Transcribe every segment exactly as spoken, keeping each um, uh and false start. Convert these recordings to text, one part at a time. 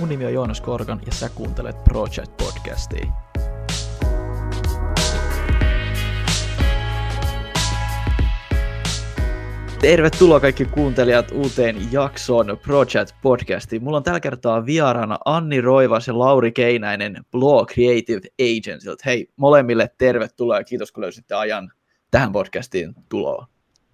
Mun nimi on Joonas Korkan ja sä kuuntelet Project-podcastia. Tervetuloa kaikki kuuntelijat uuteen jaksoon Project-podcastiin. Mulla on tällä kertaa vieraana Anni Roivas ja Lauri Keinäinen Blow Creative Agencylta. Hei molemmille tervetuloa ja kiitos kun löysitte ajan tähän podcastiin tuloon.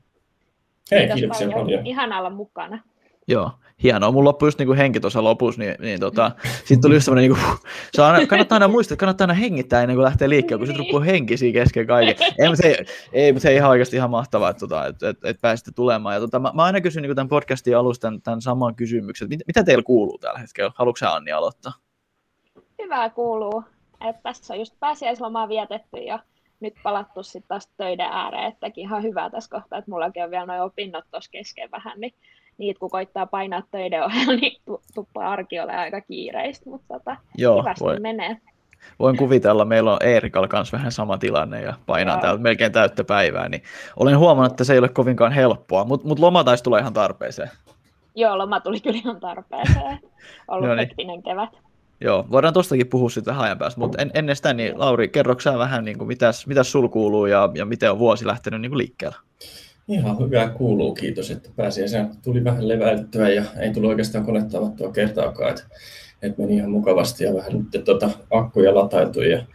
Hei, kiitos kiitoksia paljon. paljon. Ihana olla mukana. Joo, hienoa. Mulla loppui just niinku henki tuossa lopussa, niin, niin tota, sitten tuli just semmoinen, niinku, se aina, kannattaa aina muistaa, että kannattaa aina hengittää ennen kuin lähtee liikkeelle, kun sitten ruppuu henki siinä kesken kaiken. Ei, mutta se, ei, mutta se ihan oikeasti ihan mahtavaa, että, tota, että, että, että pääsitte tulemaan. Ja, tota, mä, mä aina kysyn niin tämän podcastin alusta tämän, tämän saman kysymyksen, että mit, mitä teillä kuuluu tällä hetkellä? Haluatko sä, Anni, aloittaa? Hyvää kuuluu. Että tässä on just pääsiäislomaa vietetty ja nyt palattu sitten taas töiden ääreen, ettekin ihan hyvää tässä kohtaa, että mullakin on vielä nuo opinnot tuossa kesken vähän, niin niitä kun koittaa painaa töiden ohella, niin tuppaa arki ole aika kiireistä, mutta tota, hyvästi voi, menee. Voin kuvitella, meillä on Eerikalla kanssa vähän sama tilanne ja painaa Joo. täältä melkein täyttä päivää, niin olen huomannut, että se ei ole kovinkaan helppoa, mutta mut loma taisi tulla ihan tarpeeseen. Joo, loma tuli kyllä ihan tarpeeseen. Ollut hektinen kevät. Joo, voidaan tuostakin puhua sitten vähän ajan päästä, mutta en, ennen sitä, niin Lauri, kerroksä sä vähän, niin kuin, mitäs, mitäs sul kuuluu ja, ja miten on vuosi lähtenyt niin kuin liikkeelle? Ihan hyvää kuuluu, kiitos, että pääsiäisen tuli vähän leväyttyä ja ei tullut oikeastaan konetta avattua kertaakaan, että, että meni ihan mukavasti ja vähän nyt tuota, akkuja latailtui. Ja,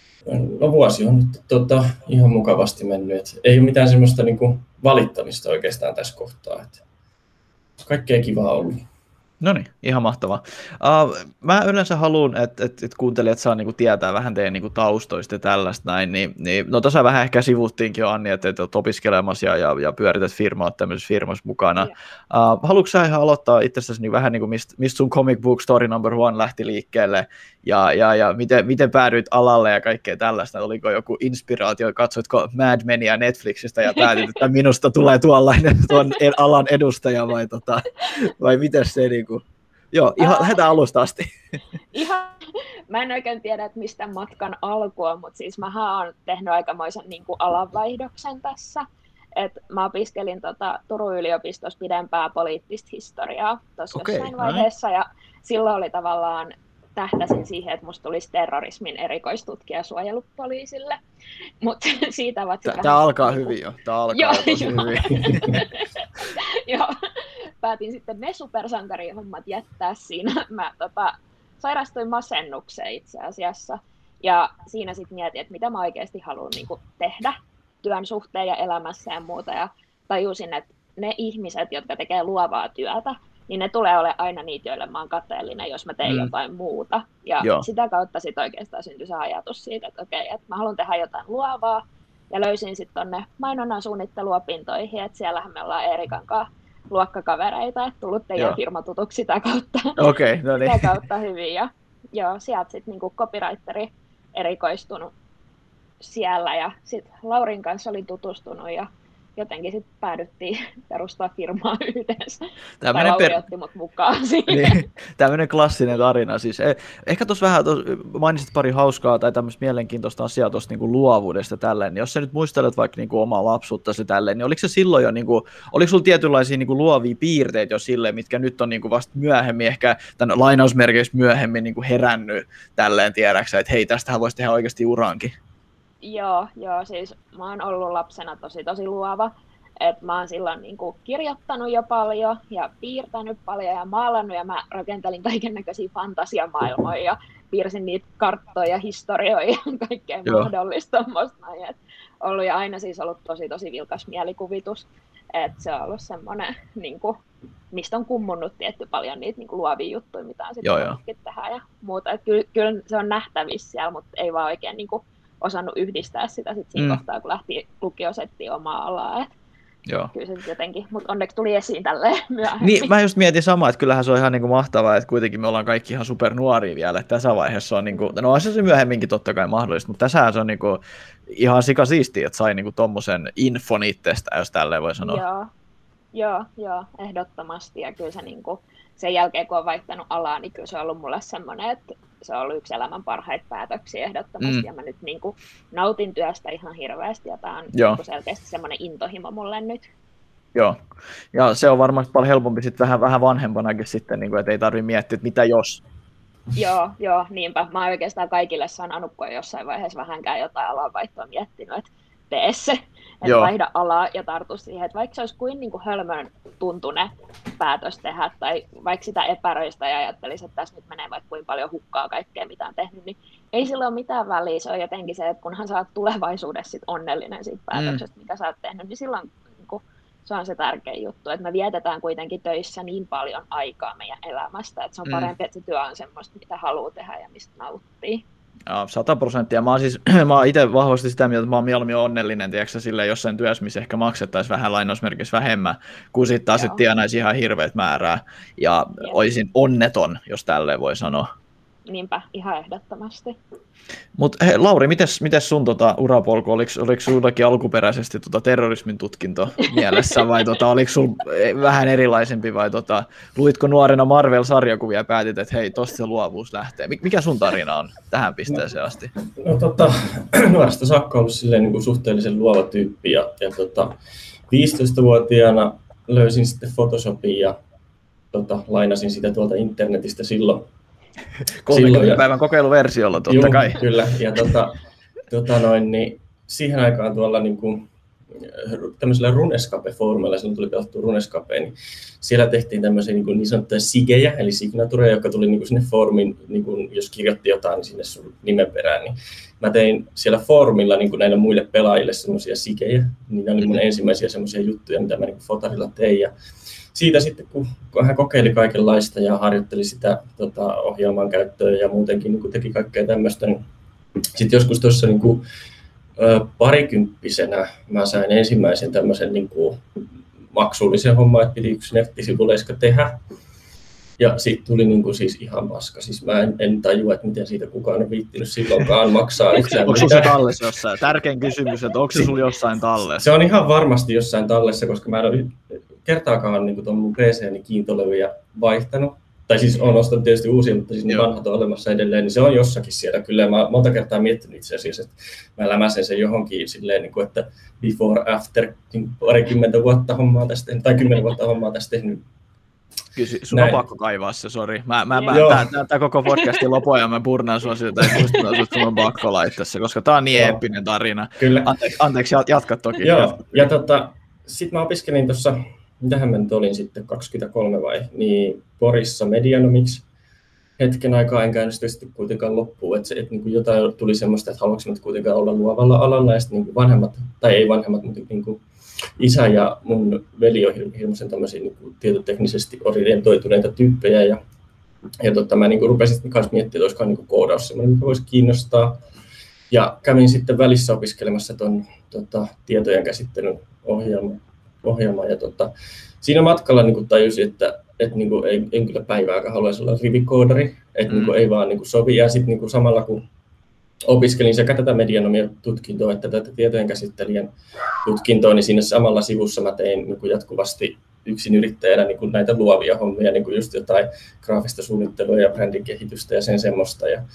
no vuosi on nyt tuota, ihan mukavasti mennyt, että ei ole mitään semmoista niin kuin valittamista oikeastaan tässä kohtaa, että kaikkea kivaa ollut. No niin, ihan mahtavaa. Uh, mä yleensä haluan, että et, et kuuntelijat saa niinku tietää vähän teidän niinku taustoista ja tällaista näin, niin, niin no tuossa vähän ehkä sivuttiinkin jo, Anni, että et olet opiskelemassa ja, ja, ja pyörität firmaa tämmöisessä firmassa mukana. Uh, haluatko sä ihan aloittaa itsestäsi niin vähän, niin kuin mistä mist sun comic book story number one lähti liikkeelle ja, ja, ja miten, miten päädyit alalle ja kaikkea tällaista? Oliko joku inspiraatio, katsoitko Mad Menia Netflixistä ja päätit, että minusta tulee tuollainen tuon alan edustaja vai, tota, vai miten se niin kuin... Joo, ihan uh, lähdetään alusta asti. Ihan, mä en oikein tiedä, että mistä matkan alkua, mutta siis mä oon tehnyt aikamoisen niin kuin alanvaihdoksen tässä. Et mä opiskelin tota, Turun yliopistossa pidempää poliittista historiaa tuossa okay, jossain vaiheessa, ja silloin oli tavallaan tähtäsin siihen, että musta tulisi terrorismin erikoistutkija suojelupoliisille. Mutta siitä ovat Tämä vähän... alkaa hyvin jo. Tämä alkaa joo, tosi jo. hyvin. Joo. Päätin sitten ne supersankarihommat jättää siinä. Mä tota, sairastuin masennukseen itse asiassa. Ja siinä sitten mietin, että mitä mä oikeasti haluan niin kuin tehdä työn suhteen ja elämässä ja muuta. Ja tajusin, että ne ihmiset, jotka tekee luovaa työtä, niin ne tulee olemaan aina niitä, joille mä oon kateellinen, jos mä teen mm. jotain muuta. Ja Joo. sitä kautta sitten oikeastaan syntyi se ajatus siitä, että okei, että mä haluan tehdä jotain luovaa. Ja löysin sitten tonne mainonnan suunnitteluopintoihin, että siellähän me ollaan Eerikan kanssa luokkakavereita, että tullut teidän firma tutuksi sitä kautta. Okei, okay, no niin. Sitä kautta hyvin. Ja joo, sieltä sitten niinku copywriteri erikoistunut siellä ja sitten Laurin kanssa olin tutustunut ja jotenkin sitten päädyttiin perustaa firmaa yhdessä. Tai Lauri per... otti mut mukaan siihen. Niin, tämmöinen klassinen tarina. Siis, eh, ehkä tuossa vähän tos, mainitsit pari hauskaa tai tämmöistä mielenkiintoista asiaa tuosta niinku luovuudesta tälleen. Niin jos sä nyt muistelet vaikka niinku omaa lapsuuttasi tälleen, niin oliko se silloin jo, niinku, oliko sulla tietynlaisia niinku luovia piirteitä jo silleen, mitkä nyt on niinku vasta myöhemmin, ehkä tämän lainausmerkeissä myöhemmin niinku herännyt tälleen tiedäksä, että hei, tästähän voisi tehdä oikeasti urankin. Joo, joo, siis mä oon ollut lapsena tosi tosi luova, että mä oon silloin niin kuin kirjoittanut jo paljon ja piirtänyt paljon ja maalannut ja mä rakentelin kaikennäköisiä fantasiamaailmoja ja piirsin niitä karttoja ja historioja ja kaikkea joo. mahdollista tommoista. Et ollut ja aina siis ollut tosi tosi vilkas mielikuvitus, että se on ollut semmoinen, niin kuin, mistä on kummunnut tietty paljon niitä niin kuin luovia juttuja, mitä on sitten tehdä ja muuta. Et kyllä, kyllä se on nähtävissä siellä, mutta ei vaan oikein niin kuin osannut yhdistää sitä sit siinä mm. kohtaa, kun lähti lukiosettiin omaa alaa. Et Joo. Kyllä se jotenkin, mutta onneksi tuli esiin tälleen myöhemmin. Niin, mä just mietin samaa, että kyllähän se on ihan niin kuin mahtavaa, että kuitenkin me ollaan kaikki ihan supernuoria vielä, että tässä vaiheessa on, niin kuin, no on se myöhemminkin totta kai mahdollista, mutta tässähän se on niin kuin ihan sikasiistiä, että sai niin kuin tommosen infon itsestä, jos tälleen voi sanoa. Joo, joo, joo ehdottomasti, ja kyllä se niin kuin, sen jälkeen, kun on vaihtanut alaa, niin kyllä se on ollut mulle semmoinen, että se on ollut yksi elämän parhaita päätöksiä ehdottomasti, mm. ja mä nyt niin kuin nautin työstä ihan hirveästi, ja tämä on niin selkeästi semmoinen intohimo mulle nyt. Joo, ja se on varmasti paljon helpompi sitten vähän, vähän vanhempanakin sitten, niin kuin, että ei tarvitse miettiä, että mitä jos. Joo, joo, niinpä. Mä oon oikeastaan kaikille sanonut, kun on jossain vaiheessa vähänkään jotain alanvaihtoa miettinyt, että tee se, että Joo. vaihda alaa ja tartu siihen. Että vaikka se olisi kuin, niin kuin hölmön tuntunen päätös tehdä, tai vaikka sitä epäröistä ja ajattelisi, että tässä nyt menee vaikka kuin paljon hukkaa kaikkea, mitä on tehnyt, niin ei sillä ole mitään väliä. Se on jotenkin se, että kunhan sä oot tulevaisuudessa sit onnellinen siitä päätöksestä, mm. mitä sä oot tehnyt, niin silloin niin kuin, se on se tärkein juttu, että me vietetään kuitenkin töissä niin paljon aikaa meidän elämästä, että se on parempi, että se työ on semmoista, mitä haluaa tehdä ja mistä nauttii. Joo, sata prosenttia. Mä oon siis, mä oon itse vahvasti sitä mieltä, että mä oon mieluummin onnellinen, tiedätkö, silleen jossain työssä, missä ehkä maksettaisiin vähän lainausmerkissä vähemmän, kun sitten taas sitten tienaisi ihan hirveät määrää, ja Jep. olisin onneton, jos tälleen voi sanoa. Niinpä, ihan ehdottomasti. Mutta Lauri, mites, mites sun tota, urapolku, oliko, oliko sullakin alkuperäisesti tota, terrorismin tutkinto mielessä, vai tota, oliko sulla vähän erilaisempi, vai tota, luitko nuorena Marvel-sarjakuvia ja päätit, että hei, tosta se luovuus lähtee. Mikä sun tarina on tähän pisteeseen asti? No, no tota, nuoresta saakka ollut silleen, niin kuin suhteellisen luova tyyppi, ja, ja tota, viisitoistavuotiaana löysin sitten Photoshopin ja tota, lainasin sitä tuolta internetistä silloin. kolmenkymmenen päivän kokeiluversiolla, totta Juu, kai. Kyllä, ja tota, tota noin, niin siihen aikaan tuolla niin kuin, tämmöisellä Runescape-foorumilla, silloin tuli pelattua Runescapeen, niin siellä tehtiin tämmöisiä niin, niin sanottuja sigejä, eli signatureja, jotka tuli niin kuin sinne foorumin, niin kuin, jos kirjoitti jotain, niin sinne sun nimen perään. Niin mä tein siellä foorumilla niin kuin näille muille pelaajille semmoisia sigejä, niin ne oli mun ensimmäisiä semmoisia juttuja, mitä mä niin kuin fotarilla tein. Ja siitä sitten, kun, kun hän kokeili kaikenlaista ja harjoitteli sitä tota, ohjelman käyttöä ja muutenkin niin teki kaikkea tämmöistä, niin sitten joskus tuossa niin kuin, ö, parikymppisenä mä sain ensimmäisen tämmöisen niin kuin, maksullisen homman, että piti yksi nettisivuleiska tehdä. Ja siitä tuli niin kuin, siis ihan paska. Siis mä en, en tajua, että miten siitä kukaan on viittinyt silloinkaan maksaa yhtään. Onko se tallessa jossain? Tärkein kysymys, että onko se sulla jossain tallessa? Se on ihan varmasti jossain tallessa, koska mä en ole kertaakaan niin tuon mun P C-ni kiintolevyjä vaihtanut. Tai siis olen ostanut tietysti uusia, mutta siis ne vanhat on olemassa edelleen, niin se on jossakin siellä. Kyllä mä monta kertaa miettinyt itse asiassa, että mä lämäsen sen johonkin silleen, niin kuin, että before, after, niin parikymmentä vuotta hommaa tästä, tai kymmenen vuotta hommaa tästä tehnyt. Kyllä sun on pakko kaivaa se, sori. Mä, mä, mä, Tämä koko podcastin lopuajan mä purnaan sua siitä, että muistutan, että sun on pakko laittaa se, koska tää on niin Joo. eeppinen tarina. Kyllä. Anteeksi, anteeksi jatka toki. Joo, ja tota, sitten mä opiskelin tuossa, mitähän mä nyt olin sitten, kaksikymmentäkolme vai, niin Porissa Medianomics. Hetken aikaa en käynyt sitä sitten kuitenkaan loppuun, että, se, että niin kuin jotain tuli semmoista, että haluanko nyt kuitenkaan olla luovalla alalla, ja sitten niin vanhemmat, tai ei vanhemmat, mutta niin kuin isä ja mun veli on hirveän tämmöisiä niin kuin tietoteknisesti orientoituneita tyyppejä, ja, ja tota, mä niin kuin rupesin kanssa miettimään, että olisikohan niin kuin koodaus semmoinen, mikä voisi kiinnostaa. Ja kävin sitten välissä opiskelemassa tuon tota, tietojen käsittelyn ohjelma, ohjelma ja tota, siinä matkalla niin kuin tajusin, että et, niin kuin, en, en kyllä päivääkään haluaisi olla rivikoodari, että mm. niin kuin, ei vaan niin kuin, sovi. Ja sitten niin kuin, samalla kun opiskelin sekä tätä medianomian tutkintoa että tätä tietojen käsittelijän tutkintoa, niin siinä samalla sivussa mä tein niin kuin jatkuvasti yksin yrittäjänä niin kuin näitä luovia hommia, niin kuin just jotain graafista suunnittelua ja brändin kehitystä ja sen semmoista. Ja,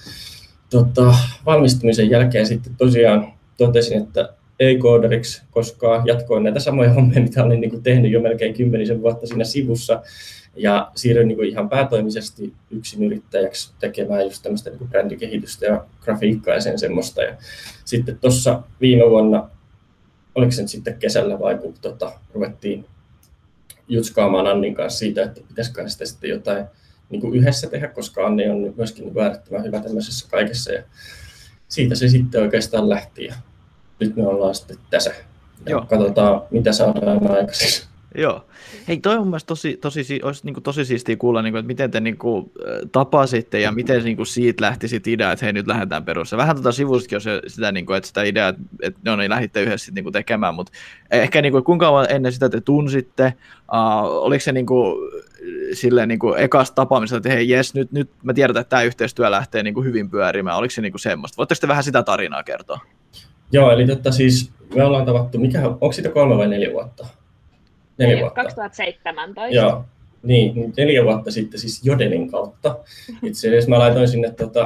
tota, valmistumisen jälkeen sitten tosiaan totesin, että ei koodariksi, koska jatkoin näitä samoja hommia, mitä olin niin kuin tehnyt jo melkein kymmenisen vuotta siinä sivussa. Ja siirryin niin kuin ihan päätoimisesti yksin yrittäjäksi tekemään just tämmöistä niin kuin brändikehitystä ja grafiikkaa ja sen semmoista. Ja sitten tuossa viime vuonna, oliko se nyt sitten kesällä vai kun tota, ruvettiin jutskaamaan Annin kanssa siitä, että pitäisikö sitä sitten jotain niin kuin yhdessä tehdä, koska Anni on myöskin niin äärettömän hyvä tämmöisessä kaikessa. Ja siitä se sitten oikeastaan lähti ja nyt me ollaan sitten tässä. Ja katsotaan, mitä saadaan aikaiseksi. Joo. Hei, toi on mun mielestä tosi, tosi, olisi niin kuin tosi siistiä kuulla, niin kuin, että miten te niin kuin, tapasitte ja miten niin kuin, siitä lähti sit idea, että hei, nyt lähdetään perussa. Vähän tuota sivustakin on se, sitä, niin kuin, että sitä ideaa, että no niin, lähditte yhdessä sit, niin kuin, tekemään, mutta ehkä niin kuin, kuinka kauan ennen sitä te tunsitte, uh, oliko se niin kuin, silleen niin kuin, ekasta tapaamista, että hei, jes, nyt, nyt mä tiedän, että tämä yhteistyö lähtee niin kuin, hyvin pyörimään, oliko se niin kuin, semmoista? Voitteko te vähän sitä tarinaa kertoa? Joo, eli totta, siis me ollaan tavattu, mikä, onko siitä kolme vai neljä vuotta? Neljä vuotta. kaksituhattaseitsemäntoista. Joo, niin, neljä vuotta sitten siis Jodelin kautta. Itse asiassa mä laitoin sinne tota,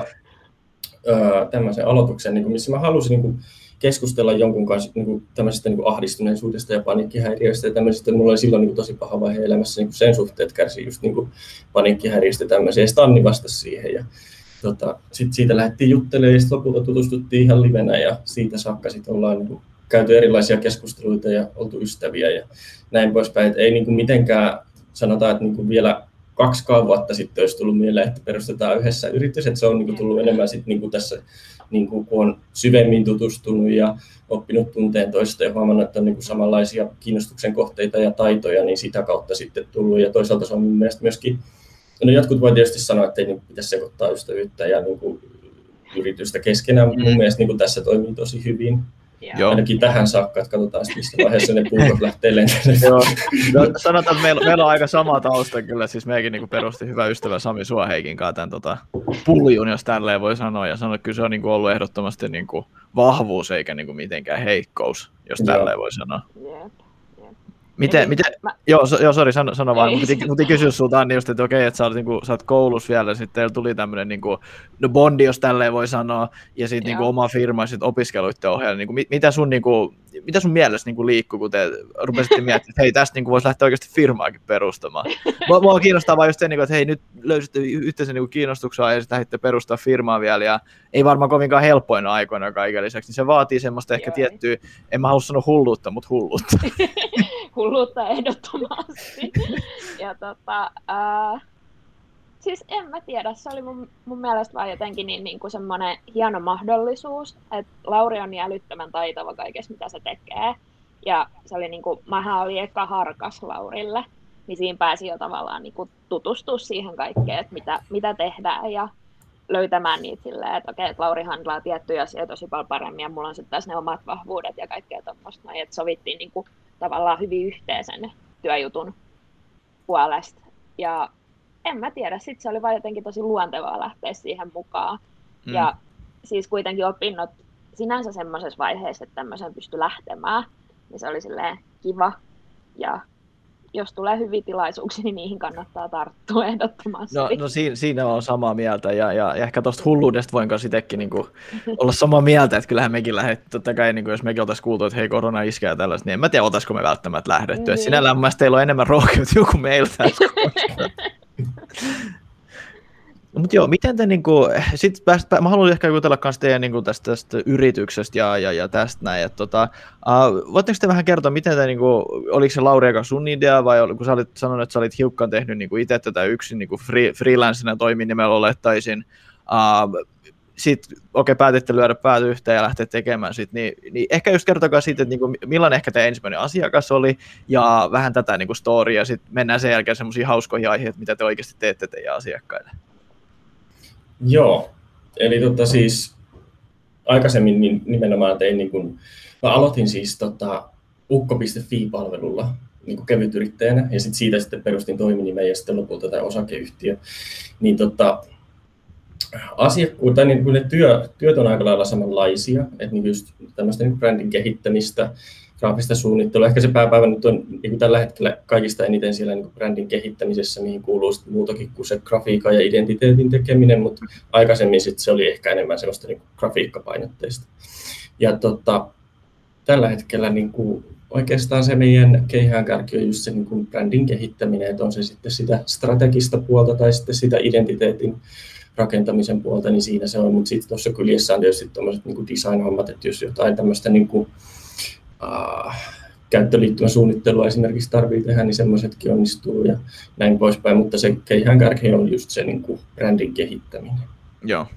tämmöisen aloituksen, niin kuin, missä mä halusin niin kuin, keskustella jonkun kanssa niin kuin, tämmöisestä niin kuin ahdistuneisuudesta ja paniikkihäiriöistä ja tämmöisestä. Mulla oli silloin niin kuin, tosi paha vaihe elämässä niin kuin sen suhteen, että kärsi just niin kuin, paniikkihäiriöistä ja tämmöisiä. Ja sitten Anni vastasi siihen. Ja tota, sit siitä lähdettiin juttelemaan ja sitten lopulta tutustuttiin ihan livenä ja siitä saakka sit ollaan niin kuin käyty erilaisia keskusteluita ja oltu ystäviä ja näin poispäin. Et ei niin kuin mitenkään sanotaan, että niin kuin vielä kaksikaan vuotta sitten olisi tullut mieleen, että perustetaan yhdessä yritys, että se on niin kuin tullut enemmän sit niin kuin tässä, niin kuin, kun on syvemmin tutustunut ja oppinut tunteen toista ja huomannut, että on niin kuin samanlaisia kiinnostuksen kohteita ja taitoja, niin sitä kautta sitten tullut. Ja toisaalta se on minun mielestä myöskin, no jotkut voi tietysti sanoa, että ei niin pitäisi sekoittaa ystävyyttä ja niin kuin yritystä keskenään, mutta mun mielestä niin kuin tässä toimii tosi hyvin. Joo. Ainakin tähän saakka, että katsotaan, missä vaiheessa ne puukot lähtee lentämään. Joo. No, sanotaan, että meillä, meillä on aika sama tausta kyllä, siis meikin niin perusti hyvä ystävä Sami Suoheikin kanssa tämän tota, puljun, jos tälleen voi sanoa, ja sanoa, että kyllä se on niin kuin ollut ehdottomasti niin kuin vahvuus eikä niin kuin mitenkään heikkous, jos tälleen voi sanoa. Jep. Miten, miten, mä... joo, so, joo, sori, sano, sano vaan, mutta piti kysyä sulta Anni just, että okei, että sä oot, niin kuin, sä oot koulussa vielä, ja sitten teillä tuli tämmöinen niin kuin, no bondi, jos tälleen voi sanoa, ja sitten niin kuin, oma firma ja sitten opiskeluiden ohella, niin kuin, mitä, sun, niin kuin, mitä sun mielestä niin kuin, liikkuu, kun te rupesitte miettimään, että hei, tästä niin kuin, voisi lähteä oikeasti firmaakin perustamaan. Mua, mua kiinnostaa vaan just se, niin kuin, että hei, nyt löysitte yhteisen niin kuin, kiinnostuksia ja sitten lähditte perustaa firmaa vielä, ja ei varmaan kovinkaan helpoina aikoina kaiken lisäksi, niin se vaatii semmoista ehkä tiettyä, en mä halua sanoa hulluutta, mutta hulluutta. Hulluutta ehdottomasti. Ja tota, ää, siis en mä tiedä, se oli mun, mun mielestä vaan jotenkin niin, niin kuin semmoinen hieno mahdollisuus, että Lauri on niin älyttömän taitava kaikessa, mitä se tekee. Ja se oli niin kuin, mähän olin eka harkas Laurille, niin siinä pääsi jo tavallaan niin kuin tutustua siihen kaikkeen, että mitä, mitä tehdään ja löytämään niitä silleen, että okei, että Lauri handlaa tiettyjä asioita tosi paljon paremmin ja mulla on sitten taas ne omat vahvuudet ja kaikkea tuommoista, että sovittiin niin kuin tavallaan hyvin yhteen sen työjutun puolesta. Ja en mä tiedä, sitten se oli vaan jotenkin tosi luontevaa lähteä siihen mukaan. Mm. Ja siis kuitenkin opinnot sinänsä semmoisessa vaiheessa, että tämmöisen pystyi lähtemään, niin se oli silleen kiva. Ja jos tulee hyviä tilaisuuksia, niin niihin kannattaa tarttua ehdottomasti. No, no siinä, siinä on samaa mieltä, ja, ja, ja ehkä tuosta hulluudesta voin kanssa itsekin niin kuin olla samaa mieltä, että kyllähän mekin lähdettiin, totta kai niin kuin jos mekin oltaisiin kuultu, että hei, korona iskee ja tällaista, niin en mä tiedä, oltaisiko me välttämättä lähdetty. Mm. Sinällään mun mielestä teillä on enemmän rohkeutta kuin meillä tässä. No, mutta joo, miten te niinku, sit pääst, mä haluan ehkä jutella myös teidän niinku tästä, tästä yrityksestä ja, ja, ja tästä näin, että tota, uh, voitteko te vähän kertoa, miten te niinku, oliko se Lauri eka sun idea vai kun sä olit sanonut, että sä olit hiukan tehnyt niinku itse tätä yksin niinku free, freelancena toimin nimellä olettaisin, uh, sitten okei, okay, päätitte lyödä päät yhteen ja lähteä tekemään sit, niin, niin ehkä just kertokaa siitä, että niinku, millainen ehkä teidän ensimmäinen asiakas oli ja vähän tätä niinku storya ja sitten mennään sen jälkeen semmoisiin hauskoihin aiheisiin, mitä te oikeasti teette teidän asiakkaille. Joo, eli tota siis aikaisemmin niin nimenomaan tein, niin kun, mä aloitin siis tota, ukko piste fi-palvelulla niin kuin kevytyrittäjänä ja sit siitä sitten perustin toiminimen ja sitten lopulta tämä osakeyhtiö. Niin tota, asiakkuut, tai niin ne työ, työt on aika lailla samanlaisia, että niin just tämmöistä niin brändin kehittämistä, graafista suunnittelua. Ehkä se pääpäivä nyt on niin kuin tällä hetkellä kaikista eniten siellä niin kuin brändin kehittämisessä, mihin kuuluu muutakin kuin se grafiikan ja identiteetin tekeminen, mutta aikaisemmin sit se oli ehkä enemmän sellaista niin kuin grafiikkapainotteista. Ja tota, tällä hetkellä niin kuin oikeastaan se meidän keihäänkärki on just se niin kuin brändin kehittäminen, että on se sitten sitä strategista puolta tai sitten sitä identiteetin rakentamisen puolta, niin siinä se on, mutta sitten tuossa kyljessä on tietysti tuommoiset niin kuin design-hommat, että jos jotain tämmöistä niin kuin Uh, käyttöliittymän suunnittelua esimerkiksi tarvitsee tehdä, niin semmoisetkin onnistuu ja näin poispäin, mutta se keihäänkärki on just se niin kuin brändin kehittäminen. Joo.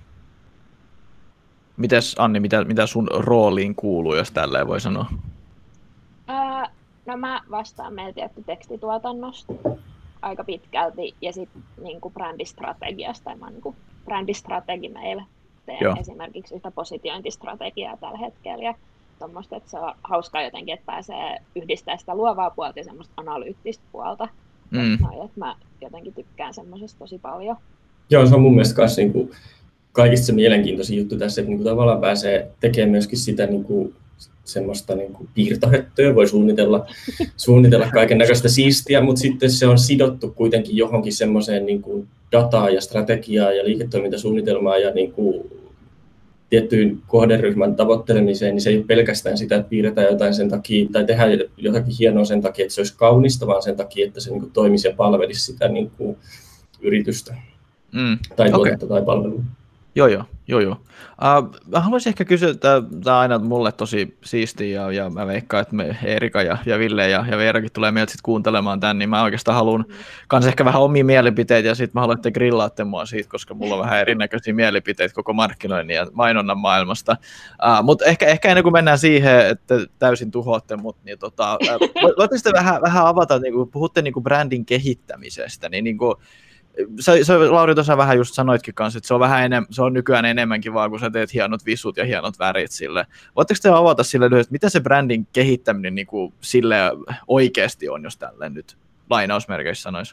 Mites Anni, mitä, mitä sun rooliin kuuluu, jos tälleen voi sanoa? Uh, no mä vastaan meillä tietty tekstituotannosta aika pitkälti ja sitten niin kuin brändistrategiasta. Mä oon niin kuin brändistrategi meillä. Teen Joo. esimerkiksi yhtä positiointistrategiaa tällä hetkellä. Ja tommoista, että se on hauskaa jotenkin, että pääsee yhdistämään sitä luovaa puolta ja semmoista analyyttistä puolta. Mm. Noin, että mä jotenkin tykkään semmoisesta tosi paljon. Joo, se on mun mielestä myös niin kuin kaikista se mielenkiintoisin juttu tässä, että niin kuin tavallaan pääsee tekemään myöskin sitä niin kuin semmoista niin kuin piirtohöttöä, voi suunnitella, suunnitella kaiken näköistä siistiä, mutta sitten se on sidottu kuitenkin johonkin semmoiseen niin kuin dataa ja strategiaa ja liiketoimintasuunnitelmaa ja niin kuin tiettyyn kohderyhmän tavoittelemiseen, niin se ei ole pelkästään sitä, että piirretään jotain sen takia, tai tehdään jotakin hienoa sen takia, että se olisi kaunista, vaan sen takia, että se niin kuin toimisi ja palvelisi sitä niin kuin yritystä mm. tai tuotetta okay. tai palvelua. Joo, joo, joo, joo. Uh, mä haluaisin ehkä kysyä, tämä on aina mulle tosi siistiä, ja, ja mä veikkaan, että me Erika ja, ja Ville ja, ja Veerakin tulee meiltä sitten kuuntelemaan tämän, niin mä oikeastaan haluan kans ehkä vähän omia mielipiteitä, ja sitten mä haluan, että grillaatte mua siitä, koska mulla on vähän erinäköisiä mielipiteitä koko markkinoinnin ja mainonnan maailmasta. Uh, Mutta ehkä, ehkä ennen kuin mennään siihen, että täysin tuhoatte mut, niin tota, uh, voitte sitten vähän, vähän avata, niin kun puhutte niin kun brändin kehittämisestä, niin, niin kun, Se, se, Lauri tuossa vähän just sanoitkin kanssa, että se on, vähän enem, se on nykyään enemmänkin vaan, kun sä teet hienot visut ja hienot värit sille. Voitteko te avata sille lyhyesti, mitä se brändin kehittäminen niin kuin sille oikeasti on, jos tälleen nyt lainausmerkeissä sanoisi?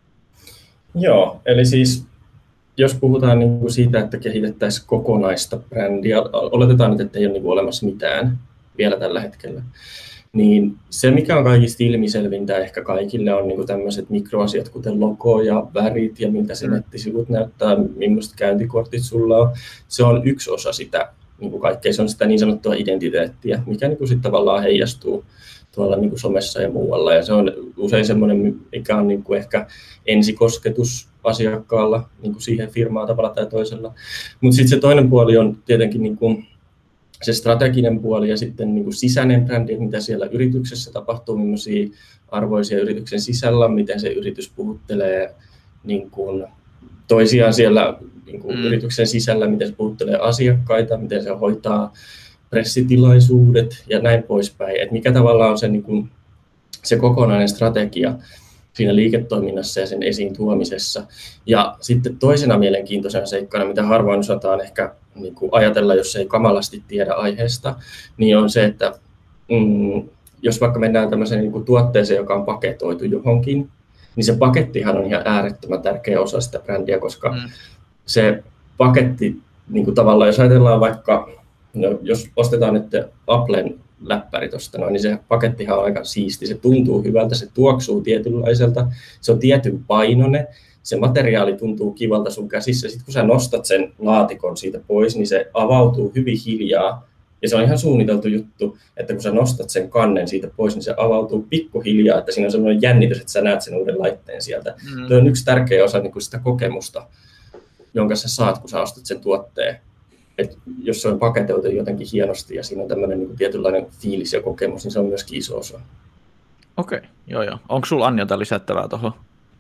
Joo, eli siis jos puhutaan niin kuin siitä, että kehitettäisiin kokonaista brändiä, oletetaan nyt, että ei ole niin kuin olemassa mitään vielä tällä hetkellä, niin se, mikä on kaikista ilmiselvintä ehkä kaikille, on niin tämmöiset mikroasiat, kuten logo ja värit ja miltä se nettisivut näyttää, millaiset käyntikortit sulla on. Se on yksi osa sitä niin kuin kaikkea. Se on sitä niin sanottua identiteettiä, mikä niin kuin sit tavallaan heijastuu tuolla niin kuin somessa ja muualla. Ja se on usein semmoinen, mikä on niin kuin ehkä ensikosketus asiakkaalla niin kuin siihen firmaan tavalla tai toisella. Mutta sitten se toinen puoli on tietenkin niin kuin se strateginen puoli ja sitten niin kuin sisäinen brändi, mitä siellä yrityksessä tapahtuu, millaisia arvoisia yrityksen sisällä, miten se yritys puhuttelee niin kuin toisiaan siellä niin kuin mm. yrityksen sisällä, miten se puhuttelee asiakkaita, miten se hoitaa pressitilaisuudet ja näin poispäin. Et mikä tavallaan on se, niin kuin, se kokonainen strategia siinä liiketoiminnassa ja sen esiin tuomisessa. Ja sitten toisena mielenkiintoisena seikkana, mitä harvoin osataan ehkä niin kuin ajatella, jos ei kamalasti tiedä aiheesta, niin on se, että mm, jos vaikka mennään tämmöiseen niin kuin tuotteeseen, joka on paketoitu johonkin, niin se pakettihan on ihan äärettömän tärkeä osa sitä brändiä, koska mm. se paketti, niin kuin tavallaan jos ajatellaan vaikka, no, jos ostetaan nyt Applen läppäri tuosta noin, niin se pakettihan on aika siisti, se tuntuu hyvältä, se tuoksuu tietynlaiselta, se on tietyn painoinen, se materiaali tuntuu kivalta sun käsissä, sitten kun sä nostat sen laatikon siitä pois, niin se avautuu hyvin hiljaa, ja se on ihan suunniteltu juttu, että kun sä nostat sen kannen siitä pois, niin se avautuu pikkuhiljaa, että siinä on sellainen jännitys, että sä näet sen uuden laitteen sieltä. Mm. Tuo on yksi tärkeä osa niin kuin sitä kokemusta, jonka sä saat, kun sä ostat sen tuotteen. Et jos se on paketoitu jotenkin hienosti ja siinä on tämmöinen niin kuin tietynlainen fiilis ja kokemus, niin se on myöskin iso osa. Okei, okay, joo joo. Onko sulla Anja jotain lisättävää tuohon?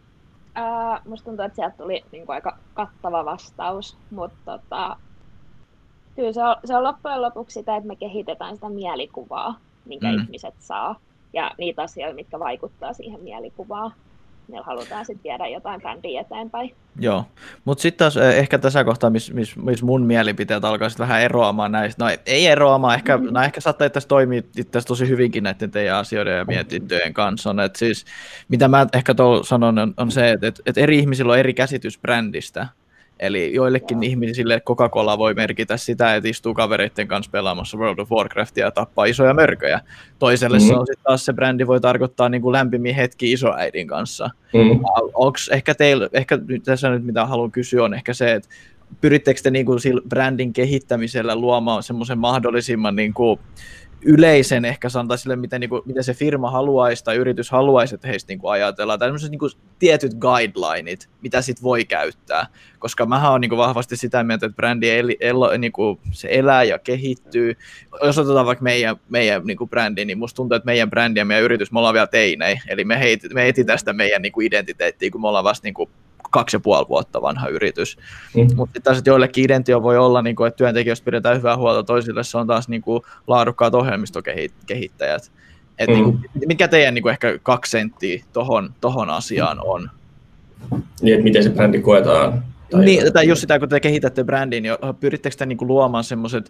Uh, musta tuntuu, että sieltä tuli niin kuin aika kattava vastaus, mutta tota, kyllä se on, se on loppujen lopuksi sitä, että me kehitetään sitä mielikuvaa, minkä mm. ihmiset saa, ja niitä asioita, mitkä vaikuttaa siihen mielikuvaan. Meillä halutaan sitten viedä jotain brändiä eteenpäin. Joo, mutta sitten taas ehkä tässä kohtaa, missä mis, mis mun mielipiteet alkaa vähän eroamaan näistä, no ei eroamaan, ehkä, mm-hmm. no ehkä saattaa tässä toimia itse tosi hyvinkin näiden teidän asioiden ja mietintöjen kanssa, on, että siis mitä mä ehkä sanon on, on se, että, että eri ihmisillä on eri käsitys brändistä. Eli joillekin Joo. ihmisille Coca-Cola voi merkitä sitä, että istuu kavereiden kanssa pelaamassa World of Warcraftia ja tappaa isoja mörköjä. Toiselle mm-hmm. se on sitten taas se brändi voi tarkoittaa niin kuin lämpimiä hetkiä isoäidin kanssa. Mm-hmm. Onko ehkä teillä, ehkä tässä nyt mitä haluan kysyä on ehkä se, että pyrittekö te niin kuin sillä brändin kehittämisellä luomaan semmoisen mahdollisimman niin kuin yleisen ehkä sanotaan sille, miten, niin kuin, miten se firma haluaisi tai yritys haluaisi, että heistä niin kuin ajatellaan, tai sellaiset niin kuin tietyt guidelineit, mitä sit voi käyttää, koska mähän on niin kuin vahvasti sitä mieltä, että brändi el, el, niin kuin se elää ja kehittyy. Jos otetaan vaikka meidän, meidän niin kuin brändi, niin musta tuntuu, että meidän brändi ja meidän yritys, me ollaan vielä teinejä, eli me, heit, me etsitään sitä meidän niin kuin identiteettiä, kun me ollaan vasta niin kuin kaksi ja puoli vuotta vanha yritys. Mm. Mutta sitten taas, että joillekin identio voi olla, niin kuin, että työntekijöistä pidetään hyvää huolta, toisille se on taas niin kuin laadukkaat ohjelmistokehittäjät. Et, mm. niin kuin, mikä teidän niin kuin ehkä kaksi senttiä tohon, tohon asiaan on? Niin, että miten se brändi koetaan? Tai, niin, tai just sitä, kun te kehitätte brändiin, niin pyrittekö te niin kuin luomaan semmoiset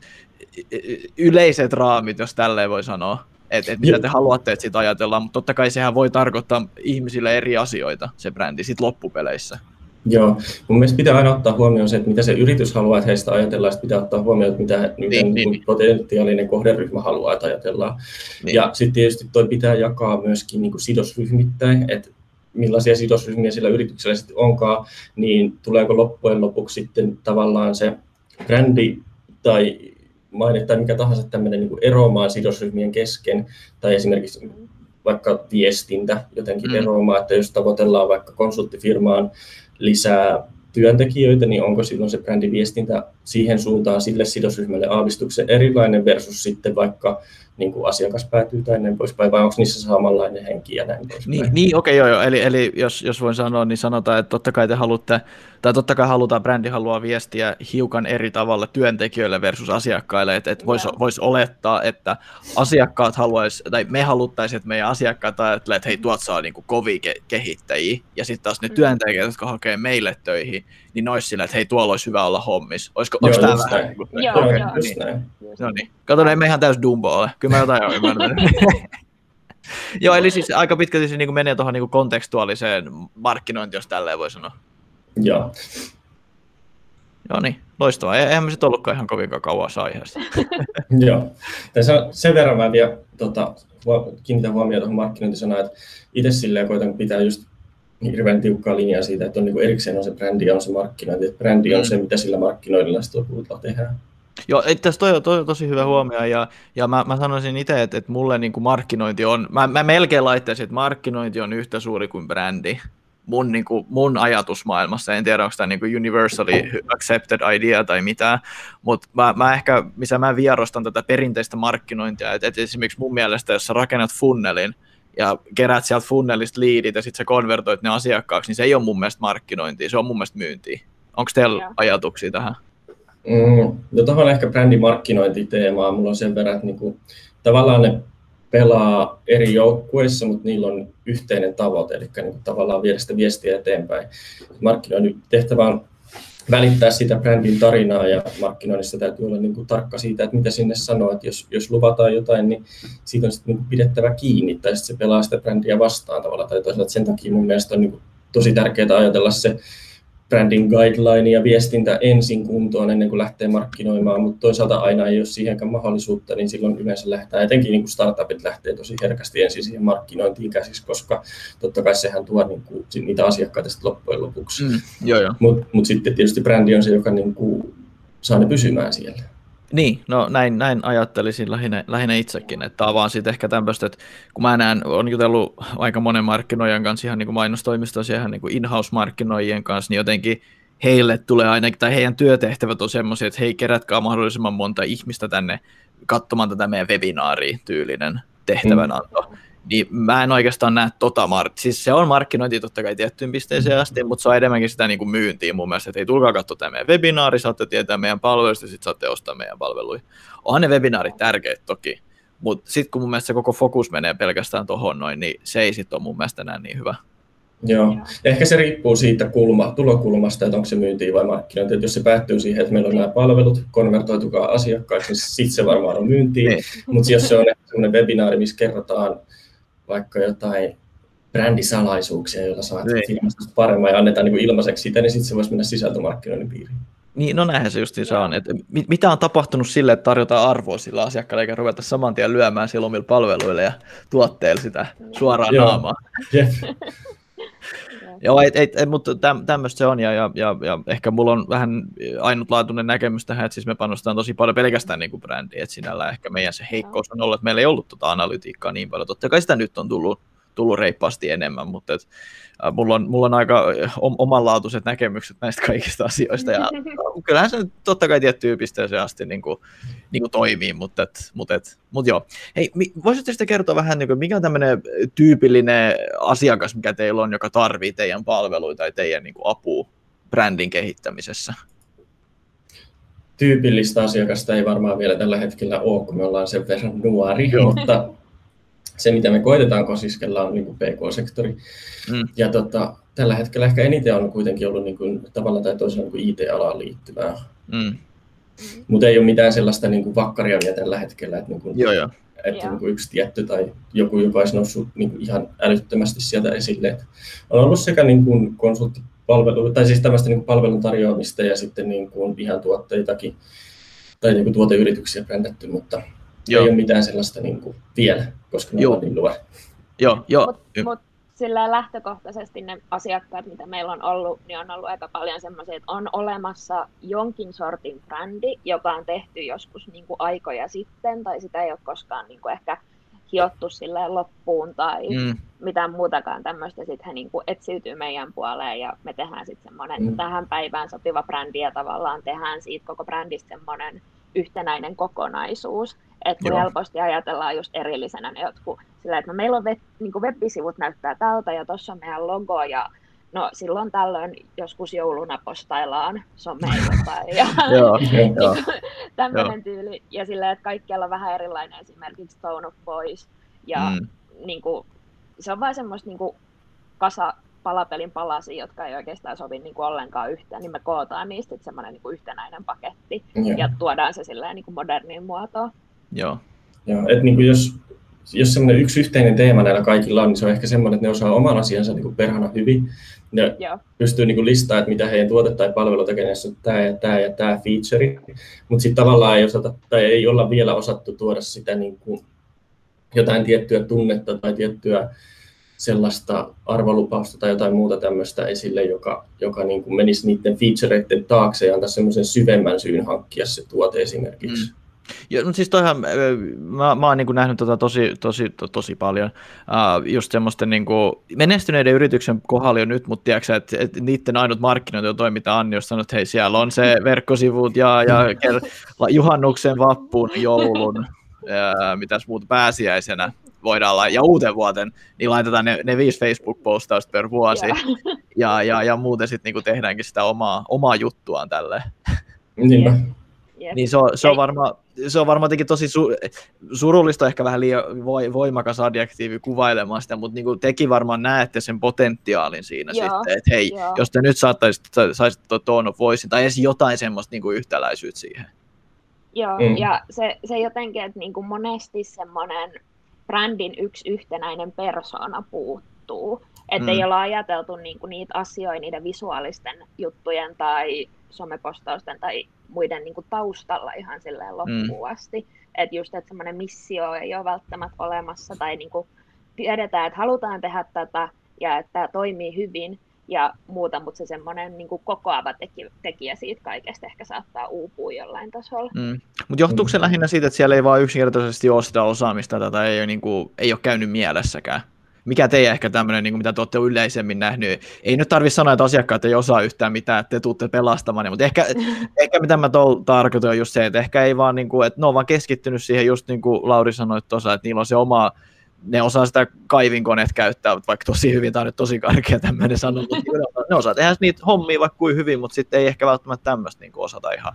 yleiset raamit, jos tälleen voi sanoa? Että et mitä te haluatte, että siitä ajatellaan, mutta totta kai sehän voi tarkoittaa ihmisille eri asioita, se brändi, sit loppupeleissä. Joo, mun mielestä pitää aina ottaa huomioon se, että mitä se yritys haluaa, että heistä ajatellaan, sitten pitää ottaa huomioon, että mitä, mitä niin, niin, niin. potentiaalinen kohderyhmä haluaa, että ajatellaan. Niin. Ja sitten tietysti toi pitää jakaa myöskin niin kuin sidosryhmittäin, että millaisia sidosryhmiä sillä yrityksellä sitten onkaan, niin tuleeko loppujen lopuksi sitten tavallaan se brändi tai maine tai mikä tahansa tämmöinen niin kuin eroamaan sidosryhmien kesken, tai esimerkiksi vaikka viestintä jotenkin mm. eroamaan, että jos tavoitellaan vaikka konsulttifirmaan lisää työntekijöitä, niin onko silloin se brändiviestintä siihen suuntaan sille sidosryhmälle aavistuksen erilainen versus sitten vaikka niin kuin asiakas päätyy tai näin poispäin, vai onko niissä samanlainen henki ja näin poispäin? Niin, niin okei, okay, joo, joo. Eli, eli jos, jos voin sanoa, niin sanotaan, että totta kai te haluatte, tai totta kai halutaan, brändi haluaa viestiä hiukan eri tavalla työntekijöille versus asiakkaille, että et voisi vois olettaa, että asiakkaat haluaisi, tai me haluttaisiin, että meidän asiakkaat ajattelee, että hei, tuot saa niinku kovia ke- kehittäjiä, ja sitten taas ne työntekijät, jotka hakee meille töihin, niin ne olisi sillä, että hei, tuolla olisi hyvä olla hommissa. Olisiko, onko tämä vähän? Niin kuin, joo, okay, joo. Niin. No niin. Kato, ei me ihan täys Dumbo ole. Kyllä mä jotain ole ymmärtänyt. Joo, eli siis aika pitkälti se niin menee tuohon niin kontekstuaaliseen markkinointiin, jos tälleen voi sanoa. Joo. Joo niin, loistavaa. Eihän me sitten ollutkaan ihan kovin kauan aiheesta. Joo. Tässä sen verran mä vielä tota, kiinnitän huomioon tuohon markkinointisanaan, että itse silleen koitan pitää just hirveän tiukkaa linjaa siitä, että on niin erikseen on se brändi ja on se markkinointi. Että brändi on se, mitä sillä markkinoinnilla sitten lopulta tehdään. Joo, tässä toi, toi on tosi hyvä huomio, ja, ja mä, mä sanoisin itse, että, että mulle niin kuin markkinointi on, mä, mä melkein laittaisin, että markkinointi on yhtä suuri kuin brändi mun, niin kuin, mun ajatusmaailmassa. En tiedä, onko tämä niin kuin universally accepted idea tai mitään, mutta mä, mä ehkä, missä mä vierostan tätä perinteistä markkinointia, että, että esimerkiksi mun mielestä, jos sä rakennat funnelin, ja kerät sieltä funnelista liidit ja sitten sä konvertoit ne asiakkaaksi, niin se ei ole mun mielestä markkinointia, se on mun mielestä myyntiä. Onko teillä ja. ajatuksia tähän? Mm, no tuohon ehkä brändimarkkinointiteemaa. Mulla on sen verran, että niinku, tavallaan ne pelaa eri joukkueissa, mutta niillä on yhteinen tavoite, eli niinku, tavallaan viedä sitä viestiä eteenpäin. Markkinoinnin tehtävä on välittää sitä brändin tarinaa, ja markkinoinnissa täytyy olla niinku, tarkka siitä, että mitä sinne sanoo, että jos, jos luvataan jotain, niin siitä on sitten niinku, pidettävä kiinni, tai sitten se pelaa sitä brändiä vastaan tavallaan, tai toisaalta sen takia mun mielestä on niinku, tosi tärkeää ajatella se branding guideline ja viestintä ensin kuntoon ennen kuin lähtee markkinoimaan, mutta toisaalta aina ei ole siihenkään mahdollisuutta, niin silloin yleensä lähtee, etenkin niin kuin startupit lähtee tosi herkästi ensin siihen markkinointiin käsiksi, koska totta kai sehän tuo niin kuin, niitä asiakkaita sitten loppujen lopuksi. Mm, mutta mut sitten tietysti brändi on se, joka niin kuin, saa ne pysymään siellä. Niin, no näin, näin ajattelisin lähinnä, lähinnä itsekin, että tämä on vaan sitten ehkä tämmöistä, että kun mä näen, olen jutellut aika monen markkinoijan kanssa, ihan niin kuin mainostoimistossa ja ihan niin kuin in-house-markkinoijien kanssa, niin jotenkin heille tulee ainakin, tai heidän työtehtävät on semmoisia, että hei, kerätkää mahdollisimman monta ihmistä tänne katsomaan tätä meidän webinaaria tyylinen tehtävänanto. Mm. Niin mä en oikeastaan näe tota, mark- siis se on markkinointi totta kai tiettyyn pisteeseen asti, mutta se on enemmänkin sitä niin kuin myyntiä mun mielestä, että hei, tulkaa katsoa tämä meidän webinaari, saatte tietää meidän palveluista ja sitten saatte ostaa meidän palveluja. Onhan ne webinaarit tärkeitä toki, mutta sitten kun mun mielestä se koko fokus menee pelkästään tohon noin, niin se ei sitten ole mun mielestä enää niin hyvä. Joo, ehkä se riippuu siitä kulma, tulokulmasta, että onko se myyntiä vai markkinointi. Että jos se päättyy siihen, että meillä on nämä palvelut, konvertoitukaa asiakkaiksi, niin sitten se varmaan on myyntiä. Mutta jos se on sellainen webinaari, missä kerrotaan vaikka jotain brändisalaisuuksia, joilla saa ilmaiseksi paremmin ja annetaan niin ilmaiseksi sitä, niin sitten se voisi mennä sisältömarkkinoinnin piiriin. Niin, no näinhän se justiin saa. Että mitä on tapahtunut sille, että tarjotaan arvoa sillä asiakkaalle, eikä ruveta saman tien lyömään sillä omilla palveluilla ja tuotteilla sitä suoraan Joo. naamaa. Jep. Joo, ei, ei, mutta tämmöistä se on, ja, ja, ja, ja ehkä mulla on vähän ainutlaatuinen näkemys tähän, että siis me panostetaan tosi paljon pelkästään niin kuin brändiin, että sinällä ehkä meidän se heikkous on ollut, että meillä ei ollut tuota analytiikkaa niin paljon. Totta kai sitä nyt on tullut, tullut reippaasti enemmän, mutta et, äh, mulla, on, mulla on aika omanlaatuiset näkemykset näistä kaikista asioista, ja kyllähän se totta kai tiettyyn pisteeseen asti niin kuin, niin kuin toimii, mutta, et, mutta, et, mutta joo. Hei, voisitte sitten kertoa vähän, niin kuin, mikä on tämmöinen tyypillinen asiakas, mikä teillä on, joka tarvitsee teidän palveluita tai teidän niin kuin, apua brändin kehittämisessä? Tyypillistä asiakasta ei varmaan vielä tällä hetkellä ole, kun me ollaan sen verran nuori, joo. Mutta se, mitä me koitetaan kosiskella, on niin kuin P K-sektori. Mm. Ja tota, tällä hetkellä ehkä eniten on kuitenkin ollut niin kuin, tavallaan tai toisella niin kuin I T-alaan liittyvää. Mm. Mutta ei ole mitään sellaista niin kuin vakkaria vielä tällä hetkellä, että, niin kuin, joo, joo. että niin kuin yksi tietty tai joku, joka olisi noussut niin kuin ihan älyttömästi sieltä esille. Et on ollut sekä niin kuin konsulttipalvelu, tai siis tämmöistä niin kuin palvelun tarjoamista ja sitten niin kuin ihan tuotteitakin tai niin kuin tuoteyrityksiä brändätty, mutta joo. Ei ole mitään sellaista niin kuin vielä, koska me ollaan niin nuori. Joo, joo. Mutta mut sillä lähtökohtaisesti ne asiakkaat, mitä meillä on ollut, niin on ollut aika paljon semmoisia, että on olemassa jonkin sortin brändi, joka on tehty joskus niin kuin aikoja sitten, tai sitä ei ole koskaan niin kuin ehkä hiottu silleen loppuun tai Mm. mitään muutakaan tämmöistä. Sitten he niin kuin etsiytyy meidän puoleen ja me tehdään sitten semmoinen mm. tähän päivään sopiva brändi ja tavallaan tehdään siitä koko brändistä semmoinen yhtenäinen kokonaisuus. Että kun helposti ajatellaan just erillisenä ne jotkut silleen, että no meillä on web, niin kuin web-sivut näyttää tältä ja tuossa on meidän logo ja no silloin tällöin joskus jouluna postaillaan someen jotain ja tämmöinen tyyli. Ja silleen, että kaikkialla on vähän erilainen esimerkiksi tone of voice. Ja mm. niin kuin, se on vaan semmoista niin kuin kasa palapelin palasia, jotka ei oikeastaan sovi niin kuin ollenkaan yhteen, niin me kootaan niistä semmoinen niin kuin yhtenäinen paketti Joo. ja tuodaan se silleen niin kuin moderniin muotoon. Joo. Joo, että niin kuin jos jos semmoinen yksi yhteinen teema näillä kaikilla on, niin se on ehkä semmoinen, että ne osaa oman asiansa niin kuin perhana hyvin. Ne Joo. pystyy niin kuin listaamaan, että mitä heidän tuote tai palvelu tekee, on tämä ja tämä ja tämä feature. Mutta sitten tavallaan ei osata tai ei olla vielä osattu tuoda sitä niin kuin jotain tiettyä tunnetta tai tiettyä sellaista arvolupausta tai jotain muuta tämmöistä esille, joka, joka niin kuin menisi niiden featureiden taakse ja antaa semmoisen syvemmän syyn hankkia se tuote esimerkiksi. Mm. Ja, mutta siis toihan, mä, mä oon niin kuin nähnyt tota tosi, tosi, to, tosi paljon, uh, just semmoisten niin kuin menestyneiden yrityksen kohdalla jo nyt, mutta tiedätkö, että, että niiden ainut markkinointi on toi, mitä Anni on sanonut, että hei, siellä on se verkkosivut ja, ja juhannuksen, vappuun, joulun, ja mitäs muuta pääsiäisenä voidaan olla, ja uuden vuoten, niin laitetaan ne, ne viisi Facebook-postausta per vuosi, ja, ja, ja muuten sitten niin tehdäänkin sitä omaa, omaa juttuaan tälleen. Niinpä. Yep. Niin se on, se on varmaan se on varmaan tosi su, surullista, ehkä vähän liian voimakas adjektiivi kuvailemaan sitä, mutta niin tekin varmaan näette sen potentiaalin siinä Joo. sitten, että hei, Joo. jos te nyt saattaisitte, saisitte tone of voice tai edes jotain semmoista niin kuin yhtäläisyyttä siihen. Joo, mm. ja se, se jotenkin, että niin kuin monesti semmoinen brändin yksi yhtenäinen persoona puuttuu, että mm. ei olla ajateltu niin kuin niitä asioita niiden visuaalisten juttujen tai somepostausten tai muiden niin kuin taustalla ihan silleen loppuun asti. Mm. Että just, että semmoinen missio ei ole välttämättä olemassa tai niin kuin tiedetään, että halutaan tehdä tätä ja että tämä toimii hyvin ja muuta, mutta se semmoinen niin kuin kokoava teki, tekijä siitä kaikesta ehkä saattaa uupua jollain tasolla. Mm. Mutta johtuuko se lähinnä siitä, että siellä ei vaan yksinkertaisesti ole sitä osaamista tai ei ole, niin kuin, ei ole käynyt mielessäkään? Mikä teidän ehkä tämmöinen, niin mitä te olette yleisemmin nähnyt? Ei nyt tarvitse sanoa, että asiakkaat ei osaa yhtään mitään, että te tuutte pelastamaan, mutta ehkä, ehkä mitä mä tol, tarkoitan on just se, että ehkä ei vaan, niin kuin, että ne on vaan keskittynyt siihen just niin kuin Lauri sanoi tuossa, että niillä on se oma, ne osaa sitä kaivinkoneet käyttää, vaikka tosi hyvin, tämä on nyt tosi karkea tämmöinen sano, mutta ne osaa tehdä niitä hommia vaikka kuin hyvin, mutta sitten ei ehkä välttämättä tämmöistä niin kuin osata ihan.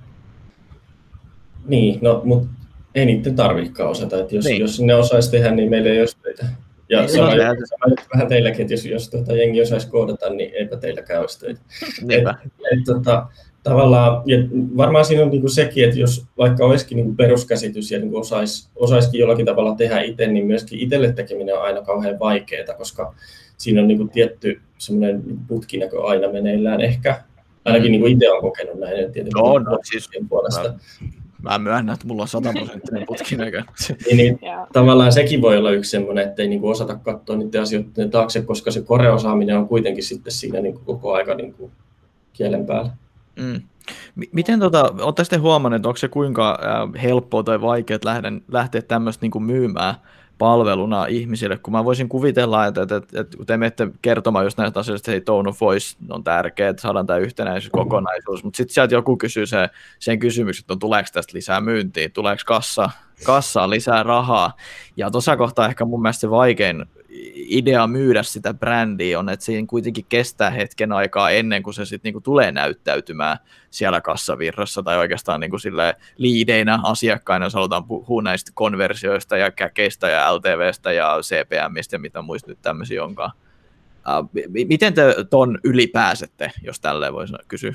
Niin, no, mutta ei niiden tarvitsekaan osata, että jos, niin. jos ne osaisi tehdä, niin meillä ei olisi töitä. Ja niin, sama, sama vähän teilläkin, että jos, jos tuota, jengi osaisi koodata, niin eipä teilläkään olisi töitä. Et, et, tota, tavallaan, ja varmaan siinä on niinku sekin, että jos vaikka olisikin niinku peruskäsitys ja niinku osais, osaisikin jollakin tavalla tehdä itse, niin myöskin itselle tekeminen on aina kauhean vaikeaa, koska siinä on niinku tietty semmoinen putkinäkö aina meneillään ehkä. Ainakin mm. niinku itse olen kokenut näin, että tietenkin no, no, siis, puolesta. Mä myönnän, että mulla on sataprosenttinen putkinäkö. niin, niin, tavallaan sekin voi olla yksi semmoinen, että ei niinku osata katsoa niiden asioiden taakse, koska se koreosaaminen on kuitenkin sitten siinä niinku koko aika niinku kielen päällä. Mm. Miten tota, ootteko te huomanneet, että onko se kuinka äh, helppoa tai vaikeaa lähteä tämmöistä niinku myymään palveluna ihmisille, kun mä voisin kuvitella, että, että, että, että kun te menette kertomaan just näistä asioista, että hei, tone of voice on tärkeää, että saadaan tämä yhtenäisyys, kokonaisuus, mutta sitten sieltä joku kysyy se, sen kysymyksen, että no, tuleeko tästä lisää myyntiä, tuleeko kassa, kassaan lisää rahaa, ja tuossa kohtaa ehkä mun mielestä se vaikein idea myydä sitä brändiä on, että siinä kuitenkin kestää hetken aikaa ennen kuin se sitten niinku tulee näyttäytymään siellä kassavirrassa tai oikeastaan niinku liideinä asiakkaina, jos halutaan puhua näistä konversioista ja käkeistä ja L T V:stä ja C P M:istä ja mitä muista nyt tämmöisiä onkaan. Uh, miten te ton yli pääsette, jos tälleen voisi kysyä?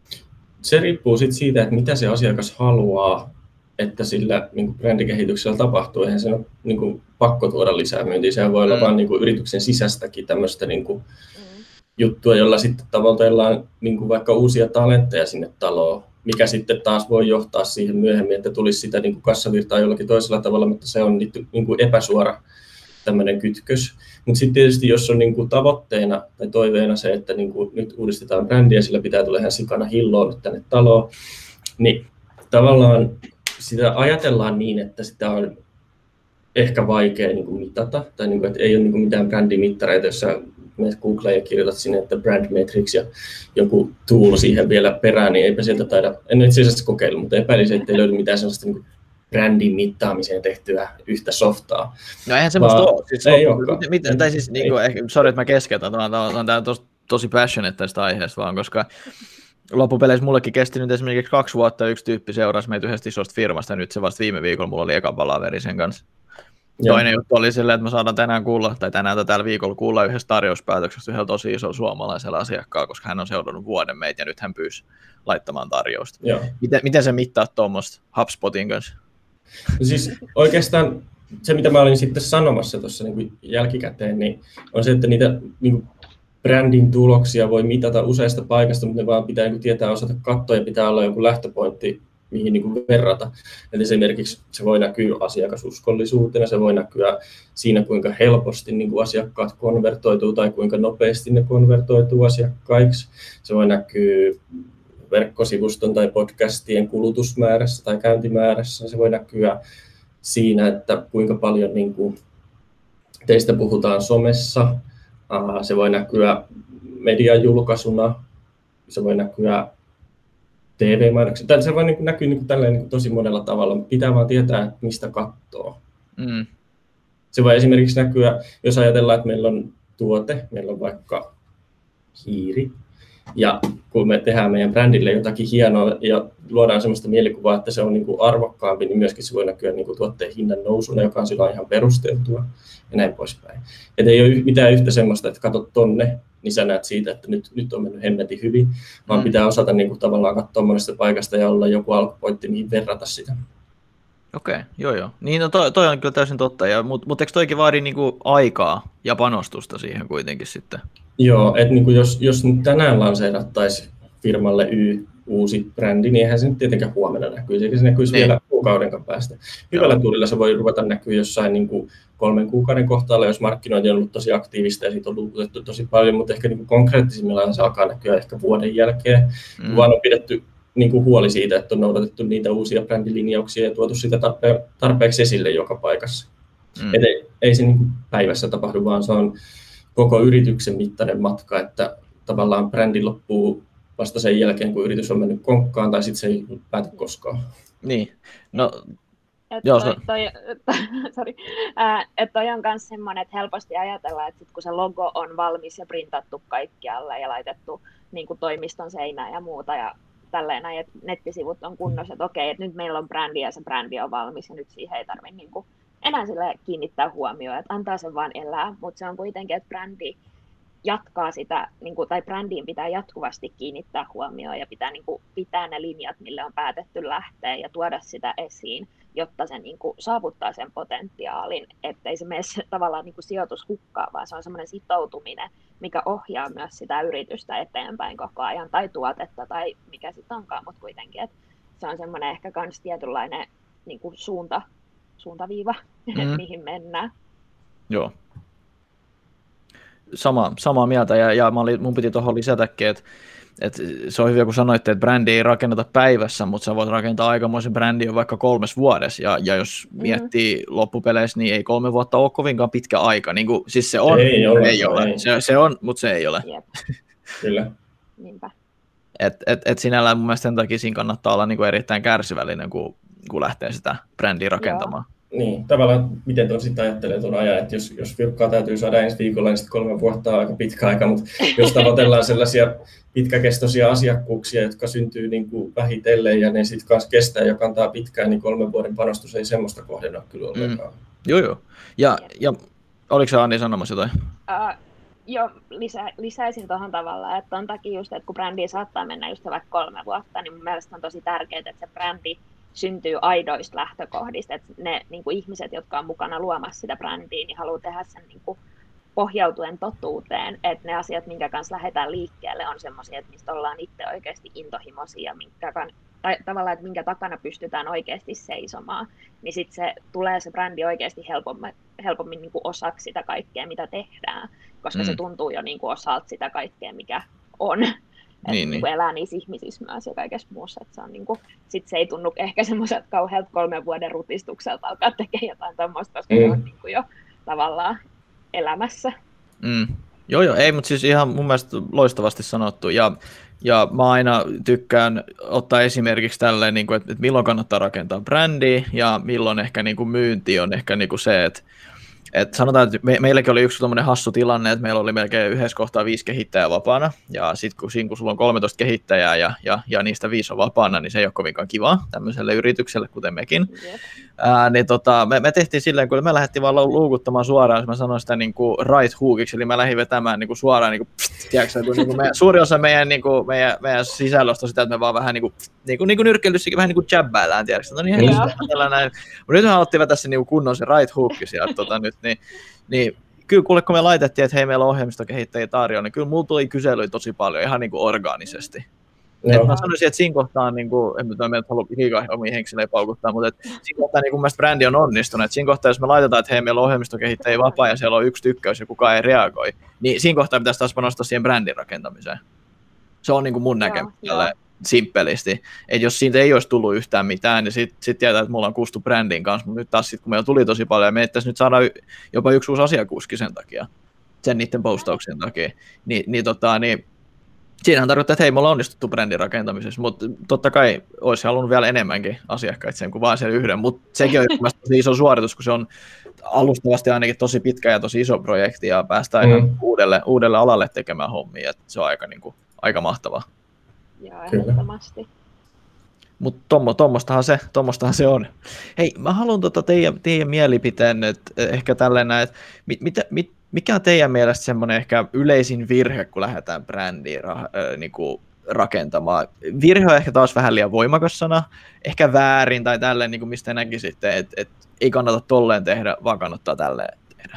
Se riippuu sit siitä, että mitä se asiakas haluaa, että sillä niin brändikehityksellä tapahtuu. Eihän se ole niin kuin, pakko tuoda lisää myyntiä. Sehän voi olla mm. vain niin kuin, yrityksen sisäistäkin tämmöistä niin kuin, mm. juttua, jolla sitten tavoitellaan niin kuin, vaikka uusia talentteja sinne taloon, mikä sitten taas voi johtaa siihen myöhemmin, että tulisi sitä niin kuin, kassavirtaa jollakin toisella tavalla, mutta se on niin kuin, epäsuora tämmöinen kytkös. Mutta sitten tietysti, jos on niin kuin, tavoitteena tai toiveena se, että niin kuin, nyt uudistetaan brändiä, sillä pitää tulla ihan sikana hilloon nyt tänne taloon, niin tavallaan sitä ajatellaan niin, että sitä on ehkä vaikea niin kuin mitata, tai niin kuin, että ei ole niin kuin mitään brändimittareita, jos sä menet Googleen ja kirjoitat sinne, että brand metrics ja joku tool siihen vielä perään, niin eipä sieltä taida, en itse asiassa kokeillut, mutta epäilisin, että ei löydy mitään sellaista niin kuin brändin mittaamiseen tehtyä yhtä softaa. No eihän semmoista ole. Siis ei loppu, olekaan. Miten, tai siis, niin kuin, ehkä, sorry, että mä keskeytän, on tämä tos, tosi passionate tästä aiheesta vaan, koska loppupeleissä mullekin kesti nyt esimerkiksi kaksi vuotta, yksi tyyppi seurasi meitä yhdestä isosta firmasta, ja nyt se vasta viime viikolla mulla oli eka palaveri sen kanssa. Joo. Toinen juttu oli silleen, että mä saadaan tänään kuulla, tai tänään tai tällä viikolla kuulla yhdessä tarjouspäätöksestä yhdellä tosi isolla suomalaisella asiakkaalla, koska hän on seurannut vuoden meitä, ja nyt hän pyysi laittamaan tarjousta. Joo. Miten, miten sä mittaat tuommoista HubSpotin kanssa? No siis oikeastaan se, mitä mä olin sitten sanomassa tuossa niin kuin jälkikäteen, niin on se, että niitä niin kuin brändin tuloksia voi mitata useista paikasta, mutta ne vaan pitää niin kuin tietää, osata katsoa ja pitää olla joku lähtöpointti, mihin niin kuin verrata. Eli esimerkiksi se voi näkyä asiakasuskollisuutena, se voi näkyä siinä, kuinka helposti niin kuin asiakkaat konvertoituu tai kuinka nopeasti ne konvertoituu asiakkaiksi. Se voi näkyä verkkosivuston tai podcastien kulutusmäärässä tai käyntimäärässä. Se voi näkyä siinä, että kuinka paljon niin kuin teistä puhutaan somessa. Se voi näkyä mediajulkaisuna. Se voi näkyä T V-mainoksia. Se voi niin kuin näkyä niin kuin tälleen, niin kuin tosi monella tavalla. Pitää vaan tietää, että mistä katsoo. Mm. Se voi esimerkiksi näkyä, jos ajatellaan, että meillä on tuote, meillä on vaikka hiiri, ja kun me tehdään meidän brändille jotakin hienoa ja luodaan sellaista mielikuvaa, että se on niin kuin arvokkaampi, niin myöskin se voi näkyä niin kuin tuotteen hinnan nousuna, joka on silloin ihan perusteltua ja näin poispäin. Et ei ole mitään yhtä semmoista, että katsot tonne, niin sä näet siitä, että nyt, nyt on mennyt hemmetin hyvin, vaan mm. pitää osata niin kuin tavallaan katsoa monesta paikasta ja olla joku alkupointti, mihin verrata sitä. Okei, okay, joo joo. Niin no toi, toi on kyllä täysin totta, mutta mut eikö toikin vaadi niinku aikaa ja panostusta siihen kuitenkin sitten? Joo, että niinku jos, jos nyt tänään lanseerattaisiin firmalle Y uusi brändi, niin eihän se nyt tietenkään huomenna näkyisi, eikä se näkyisi niin. vielä kuukauden päästä. Hyvällä joo. tuulilla se voi ruveta näkyä jossain niinku kolmen kuukauden kohtaalla, jos markkinointi on ollut tosi aktiivista ja siitä on luvutettu tosi paljon, mutta ehkä niinku konkreettisimmillaan se alkaa näkyä ehkä vuoden jälkeen, mm. vaan on pidetty niin kuin huoli siitä, että on noudatettu niitä uusia brändilinjauksia ja tuotu sitä tarpe- tarpeeksi esille joka paikassa. Mm. Et ei, ei se niin kuin päivässä tapahdu, vaan se on koko yrityksen mittainen matka, että tavallaan brändi loppuu vasta sen jälkeen, kun yritys on mennyt konkkaan, tai sitten se ei päätä koskaan. Niin, no... Että toi, toi, toi, sorry. Äh, et toi on myös semmoinen, että helposti ajatellaan, että sit kun se logo on valmis ja printattu kaikkialle ja laitettu niin kuin toimiston seinään ja muuta, ja tälleen näin, että nettisivut on kunnossa, että okei, että nyt meillä on brändi ja se brändi on valmis ja nyt siihen ei tarvitse niin kuin enää sille kiinnittää huomioon, että antaa sen vaan elää, mutta se on kuitenkin, että brändi jatkaa sitä, niin kuin, tai brändiin pitää jatkuvasti kiinnittää huomioon ja pitää niin kuin, pitää ne linjat, mille on päätetty lähteä ja tuoda sitä esiin, jotta se niin kuin, saavuttaa sen potentiaalin, ettei se mene tavallaan niin kuin sijoitus hukkaan, vaan se on semmoinen sitoutuminen, mikä ohjaa myös sitä yritystä eteenpäin koko ajan, tai tuotetta, tai mikä sitten onkaan, mutta kuitenkin, että se on semmoinen ehkä myös tietynlainen niin kuin suunta, suuntaviiva, mm. mihin mennään. Joo. Sama, samaa mieltä, ja, ja mä olin, mun piti tuohon lisätäkin, että, että se on hyvä, kun sanoitte, että brändi ei rakenneta päivässä, mutta sä voit rakentaa aikamoisen brändin jo vaikka kolmes vuodessa, ja, ja jos mm. miettii loppupeleissä, niin ei kolme vuotta ole kovinkaan pitkä aika, niin kuin, siis se on, ei ole, ei ole. Ei. Se, se on, mutta se ei ole. Jep. Kyllä. Niinpä. Et, et, et sinällään mun mielestä sen takia siinä kannattaa olla niin kuin erittäin kärsivällinen, kun, kun lähtee sitä brändiä rakentamaan. Joo. Niin, tavallaan miten tuon sitten ajattelee tuon ajan, että jos, jos virkkaa täytyy saada ensi viikolla, niin sitten kolme vuotta on aika pitkä aika, mutta jos tavoitellaan sellaisia pitkäkestoisia asiakkuuksia, jotka syntyy niin kuin vähitellen ja ne sitten kanssa kestää ja kantaa pitkään, niin kolmen vuoden panostus ei semmoista kohdenna kyllä ollenkaan. Mm. Joo, joo. Ja, ja oliko se Anni sanomassa jotain? Uh, joo, lisä, lisäisin tuohon tavallaan, että on takia just, että kun brändiin saattaa mennä just vaikka kolme vuotta, niin mun mielestä on tosi tärkeää, että se brändi syntyy aidoista lähtökohdista, että ne niin kuin ihmiset, jotka on mukana luomassa sitä brändiä, niin haluaa tehdä sen niin kuin pohjautuen totuuteen, että ne asiat, minkä kanssa lähdetään liikkeelle, on semmoisia, että mistä ollaan itse oikeasti intohimoisia, minkä kan, tai tavallaan, että minkä takana pystytään oikeasti seisomaan, niin sitten se tulee se brändi oikeasti helpommin, helpommin niin kuin osaksi sitä kaikkea, mitä tehdään, koska mm. se tuntuu jo niin kuin osalta sitä kaikkea, mikä on. että Niin, niin niin. elää niissä ihmisissä myös ja kaikessa muussa, että se on niin kuin, sit se ei tunnu ehkä semmoiselta kauhealta kolmen vuoden rutistukselta alkaa tekemään jotain tommoista, koska mm. se on niin kuin jo tavallaan elämässä. Mm. Joo, joo, ei, mutta siis ihan mun mielestä loistavasti sanottu, ja, ja mä aina tykkään ottaa esimerkiksi tälleen, niin kuin, että, että milloin kannattaa rakentaa brändiä, ja milloin ehkä niin kuin myynti on ehkä niin kuin se, että et sanotaan, että me, meilläkin oli yksi tommoinen hassu tilanne, että meillä oli melkein yhdessä kohtaa viisi kehittäjää vapaana, ja sitten kun, kun sulla on kolmetoista kehittäjää ja, ja, ja niistä viisi on vapaana, niin se ei ole kovinkaan kivaa tämmöiselle yritykselle, kuten mekin. Yep. Ää, niin tota, me, me tehtiin silleen, kun me lähdettiin vaan luukuttamaan suoraan, jos mä sanoin sitä niin kuin right hookiksi, eli mä lähdin vetämään niin kuin suoraan, niin kuin, pst, tiedätkö, kun, niin kuin me, suuri osa meidän, niin kuin, meidän, meidän sisällöstä on sitä, että me vaan vähän niin kuin, niin kuin, niin kuin nyrkkeilyssäkin vähän niin kuin jabbaillaan, tiedätkö, no niin, yeah. tällainen. Mutta nyt me haluttiin vetää se niin kuin kunnon se right hookki sieltä, tota, nyt, niin, niin kyllä kuule, kun me laitettiin, että hei, meillä on ohjelmistokehittäjiä tarjolla, niin kyllä mulla tuli kyselyjä tosi paljon, ihan niin kuin orgaanisesti. Et mä sanoisin, että siinä kohtaa, niin kuin, en mä meidät halua liikaa omia henkilöitä paukuttaa, mutta että siinä kohtaa niin mun mielestä brändi on onnistunut. Et siinä kohtaa, jos me laitetaan, että hei, meillä on ohjelmistokehittäjiä vapaa ja siellä on yksi tykkäys ja kukaan ei reagoi, niin siinä kohtaa pitäisi taas panostaa siihen brändin rakentamiseen. Se on niin kuin mun näkemys tälle simppelisti. Että jos siitä ei olisi tullut yhtään mitään, niin sitten sit tietää, että mulla on kustu brändin kanssa, mutta nyt taas sit, kun meillä tuli tosi paljon, ja me ettäisiin nyt saada jopa yksi uusi asiakuski sen takia, sen niiden postauksien takia, Ni, niin, tota, niin siinähän tarkoittaa, että hei, me ollaan onnistuttu brändin rakentamisessa, mutta totta kai olisi halunnut vielä enemmänkin asiakkaita sen kuin vaan sen yhden, mutta sekin on tosi iso suoritus, kun se on alustavasti ainakin tosi pitkä ja tosi iso projekti, ja päästään mm. ihan uudelle, uudelle alalle tekemään hommia, että se on aika, niin kuin, aika mahtavaa. Joo, ehdottomasti. Mutta tommo, tommostahan, se, tommostahan se on. Hei, mä haluan tota teidän, teidän mielipiteen, että ehkä tällainen, että mit, mit, mit, mikä on teidän mielestä semmoinen ehkä yleisin virhe, kun lähdetään brändiin ra, äh, niinku rakentamaan? Virhe on ehkä taas vähän liian voimakas sana, ehkä väärin tai tälleen, niin kuin mistä näkisitte, että et ei kannata tolleen tehdä, vaan kannattaa tälleen tehdä.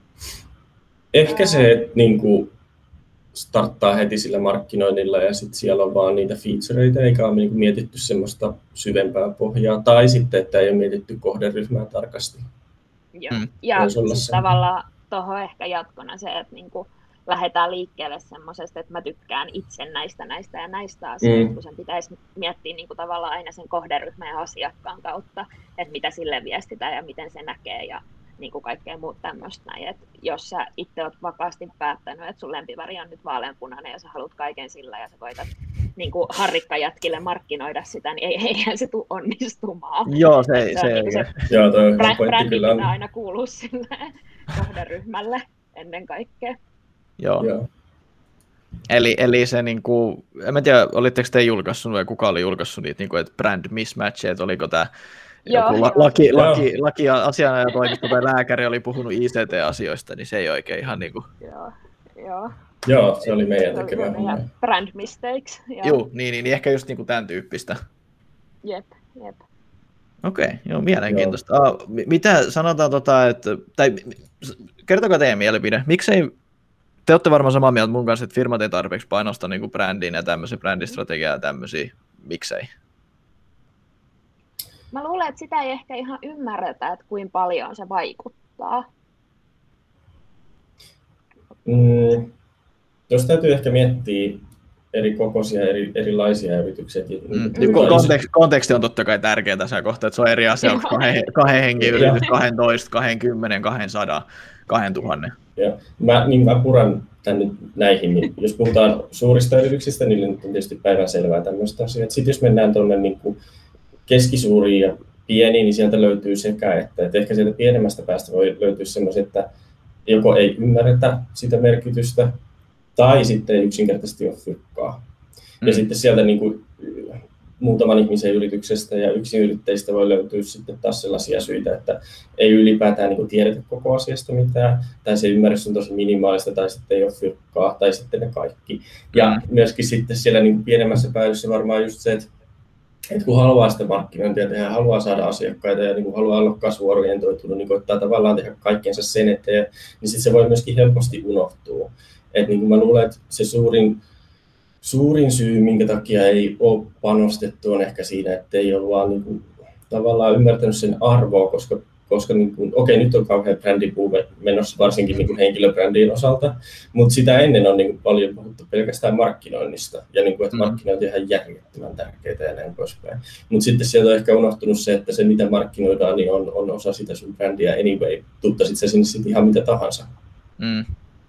Ehkä se, että niin starttaa heti sillä markkinoinnilla ja sitten siellä on vaan niitä featureita, eikä ole niin mietitty semmoista syvempää pohjaa, tai sitten, että ei ole mietitty kohderyhmää tarkasti. Joo, mm. ja siis tavallaan tuohon ehkä jatkona se, että niinku lähdetään liikkeelle semmoisesta, että mä tykkään itse näistä, näistä ja näistä asioista, mm. kun sen pitäisi miettiä niinku tavallaan aina sen kohderyhmän ja asiakkaan kautta, että mitä sille viestitään ja miten se näkee ja niinku kaikkea muuta tämmöistä näin. Et jos sä itse oot vakaasti päättänyt, että sun lempiväri on nyt vaaleanpunainen ja sä haluat kaiken sillä ja sä koitat niinku harrikkajätkille markkinoida sitä, niin ei, eihän se tule onnistumaan. Joo, se ei. Se, se, se, niinku se Joo, brändi pitää aina kuulua sille kohderyhmälle ennen kaikkea. Joo. Joo. Eli, eli se niinku, en mä tiedä, olitteko te julkaissut vai kuka oli julkaissut niitä niinku, että brand mismatch, että oliko tämä joku la, laki, laki, laki asianajotoimisto tai lääkäri oli puhunut I C T-asioista, niin se ei oikein ihan niinku. Joo, joo. Joo, se oli meidän tekemä. Brand mistakes. Joo, niin, niin, niin ehkä just niinku tämän tyyppistä. Jep, jep. Okei, okay, joo, mielenkiintoista. Joo. Ah, mitä sanotaan, tota, että, tai kertokaa teidän mielipide, miksei, te olette varmaan samaa mieltä mun kanssa, että firmat ei tarpeeksi painosta niin kuin brändiin ja tämmöisiä brändistrategiaa ja tämmöisiä, miksei? Mä luulen, että sitä ei ehkä ihan ymmärretä, että kuinka paljon se vaikuttaa. Mm, jos täytyy ehkä miettiä eri kokoisia, eri, erilaisia yrityksiä. Mm. Konteksti, konteksti on totta kai tärkeä tässä kohtaa, että se on eri asia, onko kahden, kahden hengen yritys, kaksitoista, kaksikymmentä, kaksisataa, kaksituhatta. Ja mä, niin mä puran tän nyt näihin. Niin jos puhutaan suurista yrityksistä, niin nyt on tietysti päivänselvää tämmöistä asiaa. Sitten jos mennään tuonne niin kuin keskisuuriin ja pieniin, niin sieltä löytyy sekä, että, että ehkä sieltä pienemmästä päästä voi löytyä semmoisia, että joko ei ymmärretä sitä merkitystä, tai sitten ei yksinkertaisesti ole fyrkkaa. Mm. Ja sitten sieltä niin kuin, muutaman ihmisen yrityksestä ja yksinyrittäjistä voi löytyä sitten taas sellaisia syitä, että ei ylipäätään niin kuin tiedetä koko asiasta mitään, tai se ymmärrys on tosi minimaalista, tai sitten ei ole fyrkkaa, tai sitten ne kaikki. Ja mm. myöskin sitten siellä niin kuin pienemmässä päädyssä varmaan just se, että, että kun haluaa sitä markkinointia tehdä, haluaa saada asiakkaita ja niin kuin haluaa olla kasvuorientoitunut, niin koittaa tavallaan tehdä kaikkensa sen eteen, niin sitten se voi myöskin helposti unohtua. Että niin kuin mä luulen, että se suurin, suurin syy, minkä takia ei ole panostettu, on ehkä siinä, että ei ole vaan niin kuin, tavallaan ymmärtänyt sen arvoa, koska, koska niin kuin, okei, nyt on kauhean brändipuume menossa varsinkin niin kuin henkilöbrändin osalta, mutta sitä ennen on niin kuin paljon puhuttu pelkästään markkinoinnista, ja niin kuin, että Mm. markkinointi on ihan järjettömän tärkeää ja näin poispäin. Mutta sitten sieltä on ehkä unohtunut se, että se mitä markkinoidaan, niin on, on osa sitä sun brändiä anyway, tuttasit se sinne sitten ihan mitä tahansa. Mm.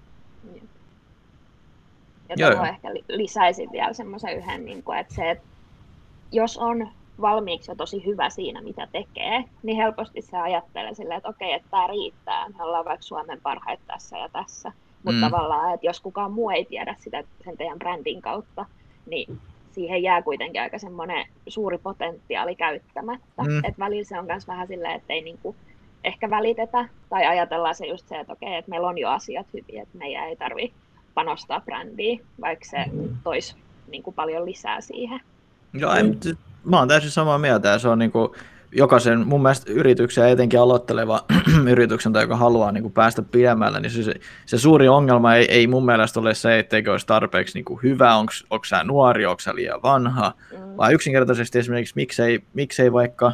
Ja Joo, tuohon joo. ehkä li- lisäisin vielä semmoisen yhden, niin kuin, että se, että jos on valmiiksi jo tosi hyvä siinä, mitä tekee, niin helposti se ajattelee silleen, että okei, että tämä riittää, me ollaan vaikka Suomen parhaita tässä ja tässä, mutta Mm. tavallaan, että jos kukaan muu ei tiedä sitä sen teidän brändin kautta, niin siihen jää kuitenkin aika semmoinen suuri potentiaali käyttämättä, Mm. että välillä se on myös vähän silleen, että ei niinku ehkä välitetä, tai ajatellaan se just se, että okei, että meillä on jo asiat hyviä, että meidän ei tarvitse panostaa brändiin, vaikka se toisi niin kuin paljon lisää siihen. Joo, ei, mutta mä oon täysin samaa mieltä, ja se on niin kuin jokaisen mun mielestä yrityksen ja etenkin aloitteleva yrityksen, tai joka haluaa niin kuin päästä pidemmälle, niin se, se, se suuri ongelma ei, ei mun mielestä ole se, etteikö olisi tarpeeksi niin kuin hyvä, onko sä nuori, onko sä liian vanha, Mm. vaan yksinkertaisesti esimerkiksi miksei, miksei vaikka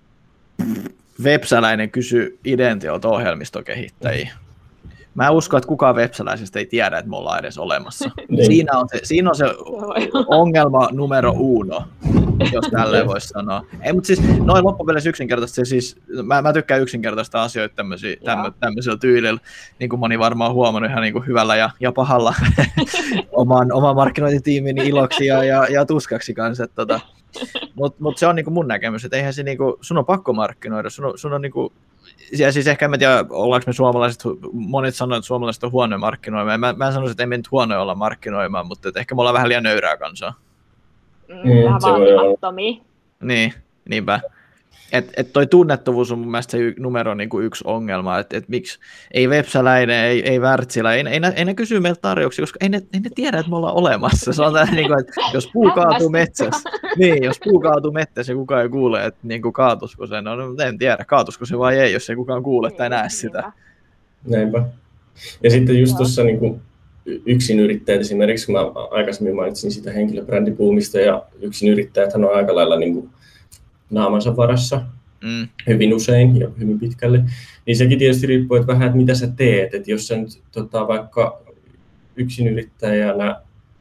websäläinen kysy Identiolta ohjelmistokehittäjiä. Mä en usko, että kukaan websäläisestä ei tiedä, että me ollaan edes olemassa. Niin. Siinä on se, siinä on se ongelma numero uno, jos tälleen voisi sanoa. Ei, mutta siis noin loppupeleissä yksinkertaisesti, siis, mä, mä tykkään yksinkertaista asioita tämmöisiä, tämmö, tämmöisellä tyylillä, niin kuin moni varmaan on huomannut ihan niin kuin hyvällä ja, ja pahalla oman, oman markkinointitiimini iloksi ja, ja, ja tuskaksi kanssa. Tota. Mutta mut se on niin kuin mun näkemys, että eihän se, niin kuin, sun on pakko markkinoida, sun on, sun on niin kuin, ja siis ehkä en tiedä, ollaanko me suomalaiset, monet sanoo, että suomalaiset on huonoja markkinoimaan. Mä, mä en sanoisi, että ei me nyt huonoja olla markkinoimaan, mutta että ehkä me ollaan vähän liian nöyrää kansaa. Mm, Mm, vähän se voi olla. vaatimattomia. Niin, niinpä. Että et toi tunnettavuus on mun mielestä se y- numero niin kuin yksi ongelma, että et miksi ei Vepsäläinen, ei, ei Wärtsilä, ei, ei, ne, ei ne kysy meiltä tarjouksia, koska ei ne, ei ne tiedä, että me ollaan olemassa. Se on tää, niin kuin, että jos puu kaatuu metsässä, niin, jos puu kaatuu metsässä ja kukaan ei kuule, että niin kuin kaatusko se, no en tiedä, kaatusko se vai ei, jos ei kukaan kuule tai näe sitä. Näinpä. Ja sitten just Joo. tuossa niin yksinyrittäjät esimerkiksi, kun mä aikaisemmin mainitsin sitä henkilöbrändipuumista, ja yksinyrittäjäthän on aika lailla niin kuin naamansa varassa Mm, hyvin usein ja hyvin pitkälle, niin sekin tietysti riippuu, että vähän, että mitä sä teet. Että jos sä nyt tota, vaikka yksinyrittäjänä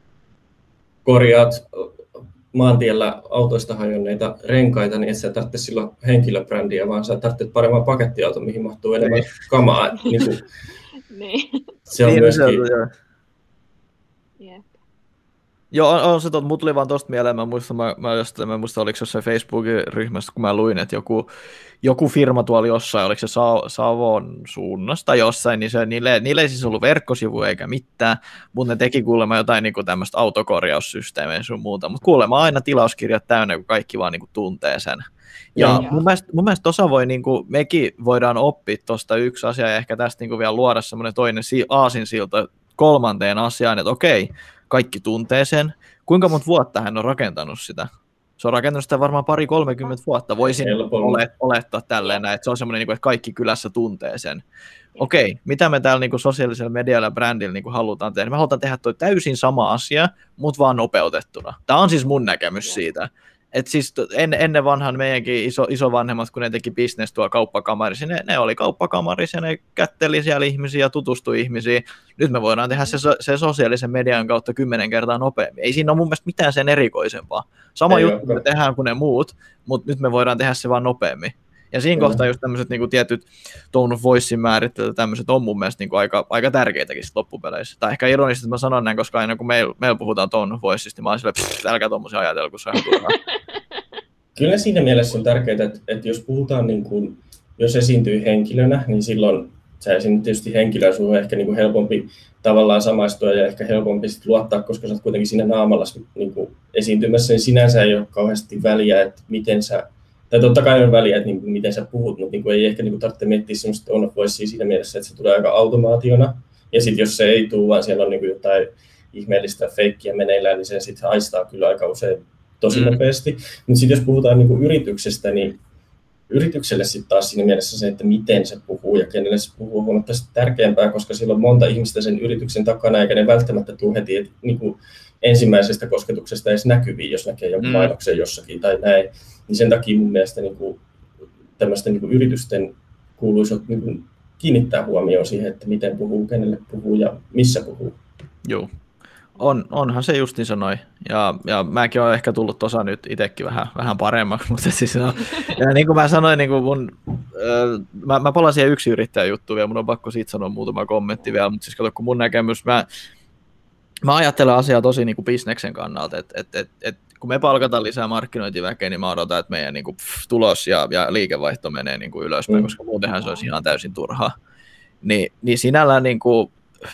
korjaat maantiellä autoista hajonneita renkaita, niin et sä tarvitse silloin henkilöbrändiä, vaan sä tarvitset paremman pakettiauton, mihin mahtuu enemmän Niin. kamaa. Et niin kuin, Niin. se on niin, myöskin... se on, joo. Jep. Joo, on, on se totta. Mut tuli vaan tosta mieleen, mä muistan, mä, mä, jostain, mä muistan, oliko se jossain Facebookin ryhmässä, kun mä luin, että joku, joku firma tuolla jossain, oliko se Sa- Savon suunnasta tai jossain, niin se, niille, niille ei siis ollut verkkosivu eikä mitään, mutta ne teki kuulemma jotain niin kuin tämmöistä autokorjaussysteemejä sun muuta, mutta kuulemma aina tilauskirjat täynnä, kun kaikki vaan niin kuin tuntee sen. Ja Joo. mun mielestä, mun mielestä tosa voi, niin kuin, mekin voidaan oppia tuosta yksi asia ja ehkä tästä niin kuin vielä luoda semmoinen toinen si- aasinsilta kolmanteen asiaan, että okei, kaikki tuntee sen. Kuinka monta vuotta hän on rakentanut sitä? Se on rakentanut sitä varmaan pari kolmekymmentä vuotta. Voisin Helpolla. olet, olettaa tälleen näin, että se on semmoinen, niin kuin, että kaikki kylässä tuntee sen. Okei, mitä me täällä niin kuin sosiaalisella medialla ja brändillä niin kuin halutaan tehdä? Me halutaan tehdä toi täysin sama asia, mutta vaan nopeutettuna. Tämä on siis mun näkemys siitä. Et siis en, ennen vanhan meidänkin iso, isovanhemmat, kun ne teki business tuolla kauppakamarissa, ne, ne oli kauppakamarissa ja ne kätteli siellä ihmisiä ja tutustui ihmisiin. Nyt me voidaan tehdä se, se sosiaalisen median kautta kymmenen kertaa nopeammin. Ei siinä ole mun mielestä mitään sen erikoisempaa. Sama Ei juttu olekaan. me tehdään kuin ne muut, mutta nyt me voidaan tehdä se vaan nopeammin. Ja siinä Kyllä. kohtaa just tämmöiset niinku tietyt tone of voicein määrittelyt, tämmöiset on mun mielestä niinku aika, aika tärkeitäkin sit loppupeleissä. Tai ehkä ironisesti, että mä sanon näin, koska aina kun meillä meil puhutaan tone of voiceista, niin mä oon silleen, pff, älkää tommosia ajatella, kun se on ihan turhaa. Kyllä siinä mielessä on tärkeää, että, että jos puhutaan, niin kuin, jos esiintyy henkilönä, niin silloin sä esiinnyt tietysti henkilöä, sun on ehkä niin kuin helpompi tavallaan samaistua ja ehkä helpompi sit luottaa, koska sä oot kuitenkin siinä naamalla niin kuin esiintymässä, niin sinänsä ei ole kauheasti väliä, että miten sä, tai totta kai on väliä, että niin kuin, miten sä puhut, mutta niin kuin ei ehkä niin kuin tarvitse miettiä semmoista tone of voicea siinä mielessä, että se tulee aika automaationa, ja sitten jos se ei tule, vaan siellä on niin kuin jotain ihmeellistä feikkiä meneillään, niin sen sitten haistaa kyllä aika usein tosi Mm. nopeasti. Mutta sitten jos puhutaan niin kuin yrityksestä, niin yritykselle sitten taas siinä mielessä se, että miten se puhuu ja kenelle se puhuu, on huomattavasti tärkeämpää, koska siellä on monta ihmistä sen yrityksen takana, eikä ne välttämättä tule heti et, niin kuin ensimmäisestä kosketuksesta edes näkyviin, jos näkee jonkun Mm. mainoksen jossakin tai näin. Niin sen takia mun mielestä niin kuin, tämmöisten niin kuin yritysten kuuluisi niin kuin, kiinnittää huomioon siihen, että miten puhuu, kenelle puhuu ja missä puhuu. Joo. On, onhan se justiin sanoi. Ja, ja mäkin olen ehkä tullut tuossa nyt itsekin vähän, vähän paremmaksi, mutta siis no, ja niin kuin mä sanoin, niin kuin mun, äh, mä, mä palaan siihen yksi yrittäjän juttuun vielä, mun on pakko siitä sanoa muutama kommentti vielä, mutta siis kato, kun mun näkemys, mä, mä ajattelen asiaa tosi niin kuin bisneksen kannalta, että et, et, et, kun me palkataan lisää markkinointiväkeä, niin mä odotan, että meidän niin kuin, pff, tulos ja, ja liikevaihto menee niin kuin ylöspäin, mm. koska muutenhan se olisi ihan täysin turhaa. Ni, niin sinällään niin kuin,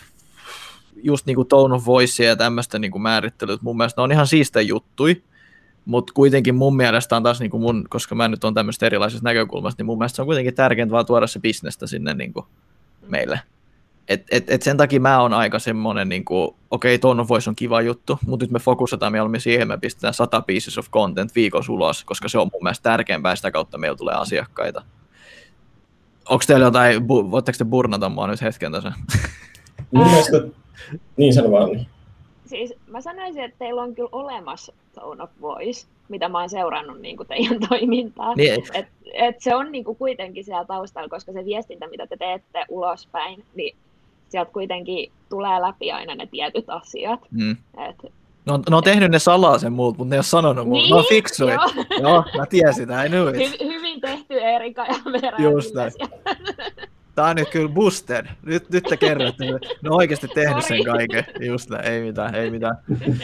just niin kuin tone of voice ja tämmöistä niin kuin määrittelyt, mun mielestä ne on ihan siistejä juttui, mutta kuitenkin mun mielestä on taas, niin kuin mun, koska mä nyt on tämmöistä erilaisesta näkökulmasta, niin mun mielestä se on kuitenkin tärkeintä vaan tuoda se bisnestä sinne niin kuin meille. Et, et, et sen takia mä oon aika semmoinen, niin kuin, okei, okay, tone of voice on kiva juttu, mutta nyt me fokusataan mieluummin siihen, me pistetään sata pieces of content viikossa ulos, koska se on mun mielestä tärkeämpää, sitä kautta meillä tulee asiakkaita. Onko teillä jotain, voitteko te burnata mua nyt hetken tässä? Mun mielestä, niin sano vaan niin. Siis mä sanoisin, että teillä on kyllä olemassa tone of voice, mitä mä oon seurannut niin kuin teidän toimintaa. Niin. Et, et se on niin kuin kuitenkin siellä taustalla, koska se viestintä, mitä te teette ulospäin, niin sieltä kuitenkin tulee läpi aina ne tietyt asiat. Mm. Et, No, ne on tehnyt ne salaa sen muut, mutta ne ei ole sanonut mulle. Niin, ne on fiksuja. Joo. Joo, mä tiesin, I knew it. Hy- hyvin tehty Erika ja Vera. Just näin. Tää on nyt kyllä boosted. Nyt, nyt te kerrotte. Ne on oikeasti tehnyt sen kaiken. Just näin, ei mitään, ei mitään.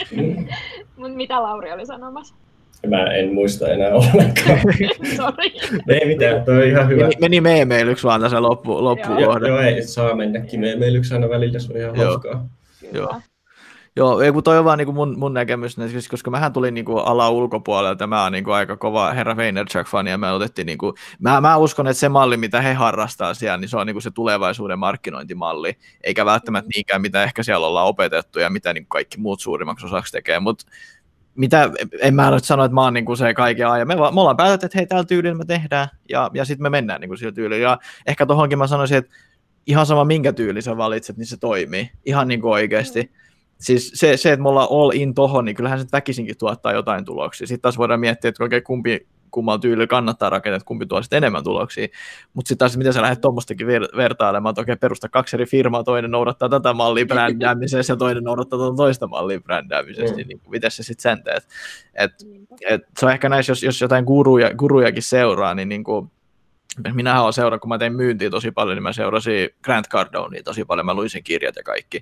Mut mitä Lauri oli sanomassa? Mä en muista enää ollenkaan. Sori. Ei mitään, toi on ihan hyvä. Meni, meni meemeilyksi vaan tässä loppu, loppukohde. Joo, ei saa mennäkin meemeilyksi aina välillä, se on ihan Joo. hauskaa. Joo. Joo, ei kun toi on vaan niin mun, mun näkemys, koska mähän tulin niin kuin alan ulkopuolelta, mä oon niin kuin aika kova herra Vaynerchuk-fani, ja me otettiin, niin kuin, mä, mä uskon, että se malli, mitä he harrastaa siellä, niin se on niin kuin se tulevaisuuden markkinointimalli, eikä välttämättä niinkään, mitä ehkä siellä ollaan opetettu, ja mitä niin kuin kaikki muut suurimmaksi osaksi tekee, mutta mitä, en mä nyt sano, että mä oon niin kuin se kaiken ajan, me, me ollaan päätetty, että hei, tällä tyylillä me tehdään, ja, ja sitten me mennään niin kuin sillä tyylillä, ja ehkä tohonkin mä sanoisin, että ihan sama minkä tyyli sä valitset, niin se toimii, ihan niin kuin oikeasti. Siis se, se, että me ollaan all in tohon, niin kyllähän se väkisinkin tuottaa jotain tuloksia. Sitten taas voidaan miettiä, että oikein kumpi, kummalla tyylillä kannattaa rakentaa, että kumpi tuo sitten enemmän tuloksia. Mutta sitten taas, miten sä lähdet tuommoistakin ver- vertailemaan, että okei, perusta kaksi eri firmaa, toinen noudattaa tätä mallia brändäämisessä ja toinen noudattaa tuota toista mallia brändäämisessä, mm. niin miten sä sitten sen teet? Et, et, se on ehkä näissä, jos, jos jotain guruja, gurujakin seuraa, niin, niin kuin, minähän olen seurannut, kun mä tein myyntiä tosi paljon, niin mä seurasin Grant Cardoneia tosi paljon, mä luin sen kirjat ja kaikki.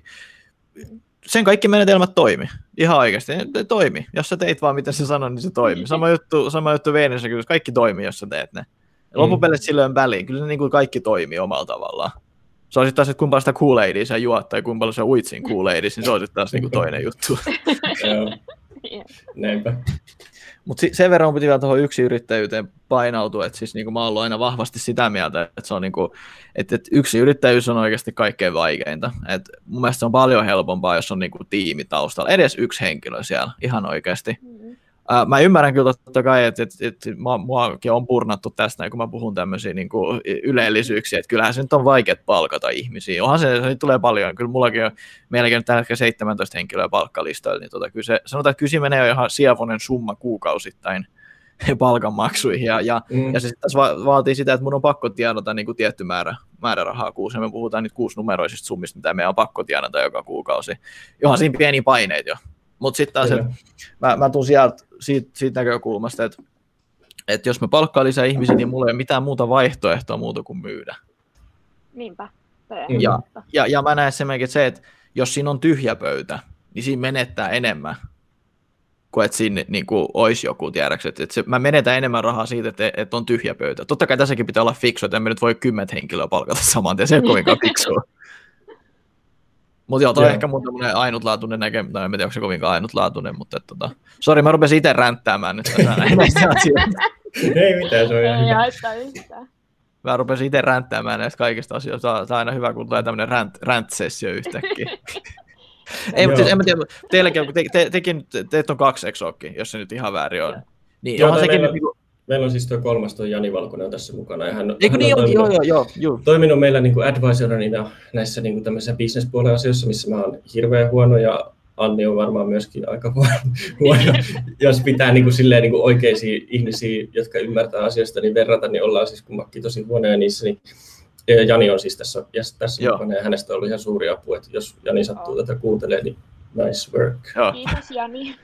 Sen kaikki menetelmät toimi. Ihan oikeasti. Ne toimi. Jos sä teit vaan mitä se sanoi, niin se toimi. Sama juttu, sama juttu Vaynerissa, kyllä kaikki toimii, jos sä teet ne. Ja loppupeleissä mm. silloin väliin. Kyllä ne niin kuin kaikki toimii omalla tavallaan. Se on sitten taas, että kuinka paljon sitä Kool-Aidia sä juot tai kuinka paljon sä uitsin Kool-Aidissa, niin se on sitten taas niin kuin toinen juttu. Joo. Näinpä. Mutta sen verran piti vielä tuohon yksi yrittäjyyteen painautua, että siis niinku mä oon ollut aina vahvasti sitä mieltä, että, se on niinku, että, että yksi yrittäjyys on oikeasti kaikkein vaikeinta. Et mun mielestä se on paljon helpompaa, jos on niinku tiimi taustalla, edes yksi henkilö siellä, ihan oikeasti. Mm-hmm. Uh, mä ymmärrän kyllä totta kai, että, että, että muakin on purnattu tästä, kun mä puhun tämmöisiä niinku ylellisyyksiä, että kyllähän se nyt on vaikeat palkata ihmisiä. Onhan se, se tulee paljon, kyllä mullakin on, meilläkin on tällä hetkellä seitsemäntoista henkilöä palkkalistoilla, niin tota, kyllä se, sanotaan, että kyllä se menee jo ihan sievoinen summa kuukausittain palkanmaksuihin, ja, ja, mm. ja se sitten taas va- vaatii sitä, että mun on pakko tienata niin kuin tietty määrä, määrä rahaa kuusi, ja me puhutaan nyt kuusinumeroisista summista, mitä meidän on pakko tienata joka kuukausi. Johan siinä pieni paineet jo. Mutta sitten taas, että mä, mä tuun sieltä siitä, siitä näkökulmasta, että, että jos me palkkaa lisää ihmisiä, niin mulla ei ole mitään muuta vaihtoehtoa muuta kuin myydä. Niinpä. Ja, ja, ja mä näen semminkin, että se, että jos siinä on tyhjä pöytä, niin siinä menettää enemmän kuin että siinä niin kuin olisi joku, tiedäksi. Että se, mä menetän enemmän rahaa siitä, että, että on tyhjä pöytä. Totta kai tässäkin pitää olla fiksu, että emme nyt voi kymmentä henkilöä palkata saman tien, se ei ole kovinkaan fiksua. Mutta joo, toi on ehkä mun tämmöinen ainutlaatuinen näkemys, no en tiedä, onko se kovinkaan ainutlaatuinen, mutta tota, sori, mä rupesin itse ränttäämään nyt tässä näistä asioista. Ei mitään, se on ihan hyvä. Yhtään. Mä rupesin itse ränttäämään näistä kaikista asioista, se on aina hyvä, kun tulee tämmöinen rant, rant-sessio yhtäkkiä. Ei, mutta siis, en mä tiedä, teilläkin, te, te, tekin, teet on kaksi eksokki, jos se nyt ihan väärin on. Niin, joo, sekin meillä, niinku... meillä on siis tuo kolmas, tuo Jani Valkonen on tässä mukana. Ja hän, Eikö hän niin, on joo, toiminut, joo, joo, joo. toiminut meillä niin kuin advisorina näissä niin kuin tämmöisissä business-puolen asioissa, missä mä oon hirveän huono, ja Anni on varmaan myöskin aika huono. Jos pitää niin kuin, silleen, niin kuin oikeisiä ihmisiä, jotka ymmärtää asioista, niin verrata, niin ollaan siis kummatkin tosi huonoja niissä. Niin Jani on siis tässä, tässä mukana, ja hänestä on ollut ihan suuri apu, että jos Jani sattuu tätä kuuntelemaan, niin Nice work. Joo. Kiitos Jani.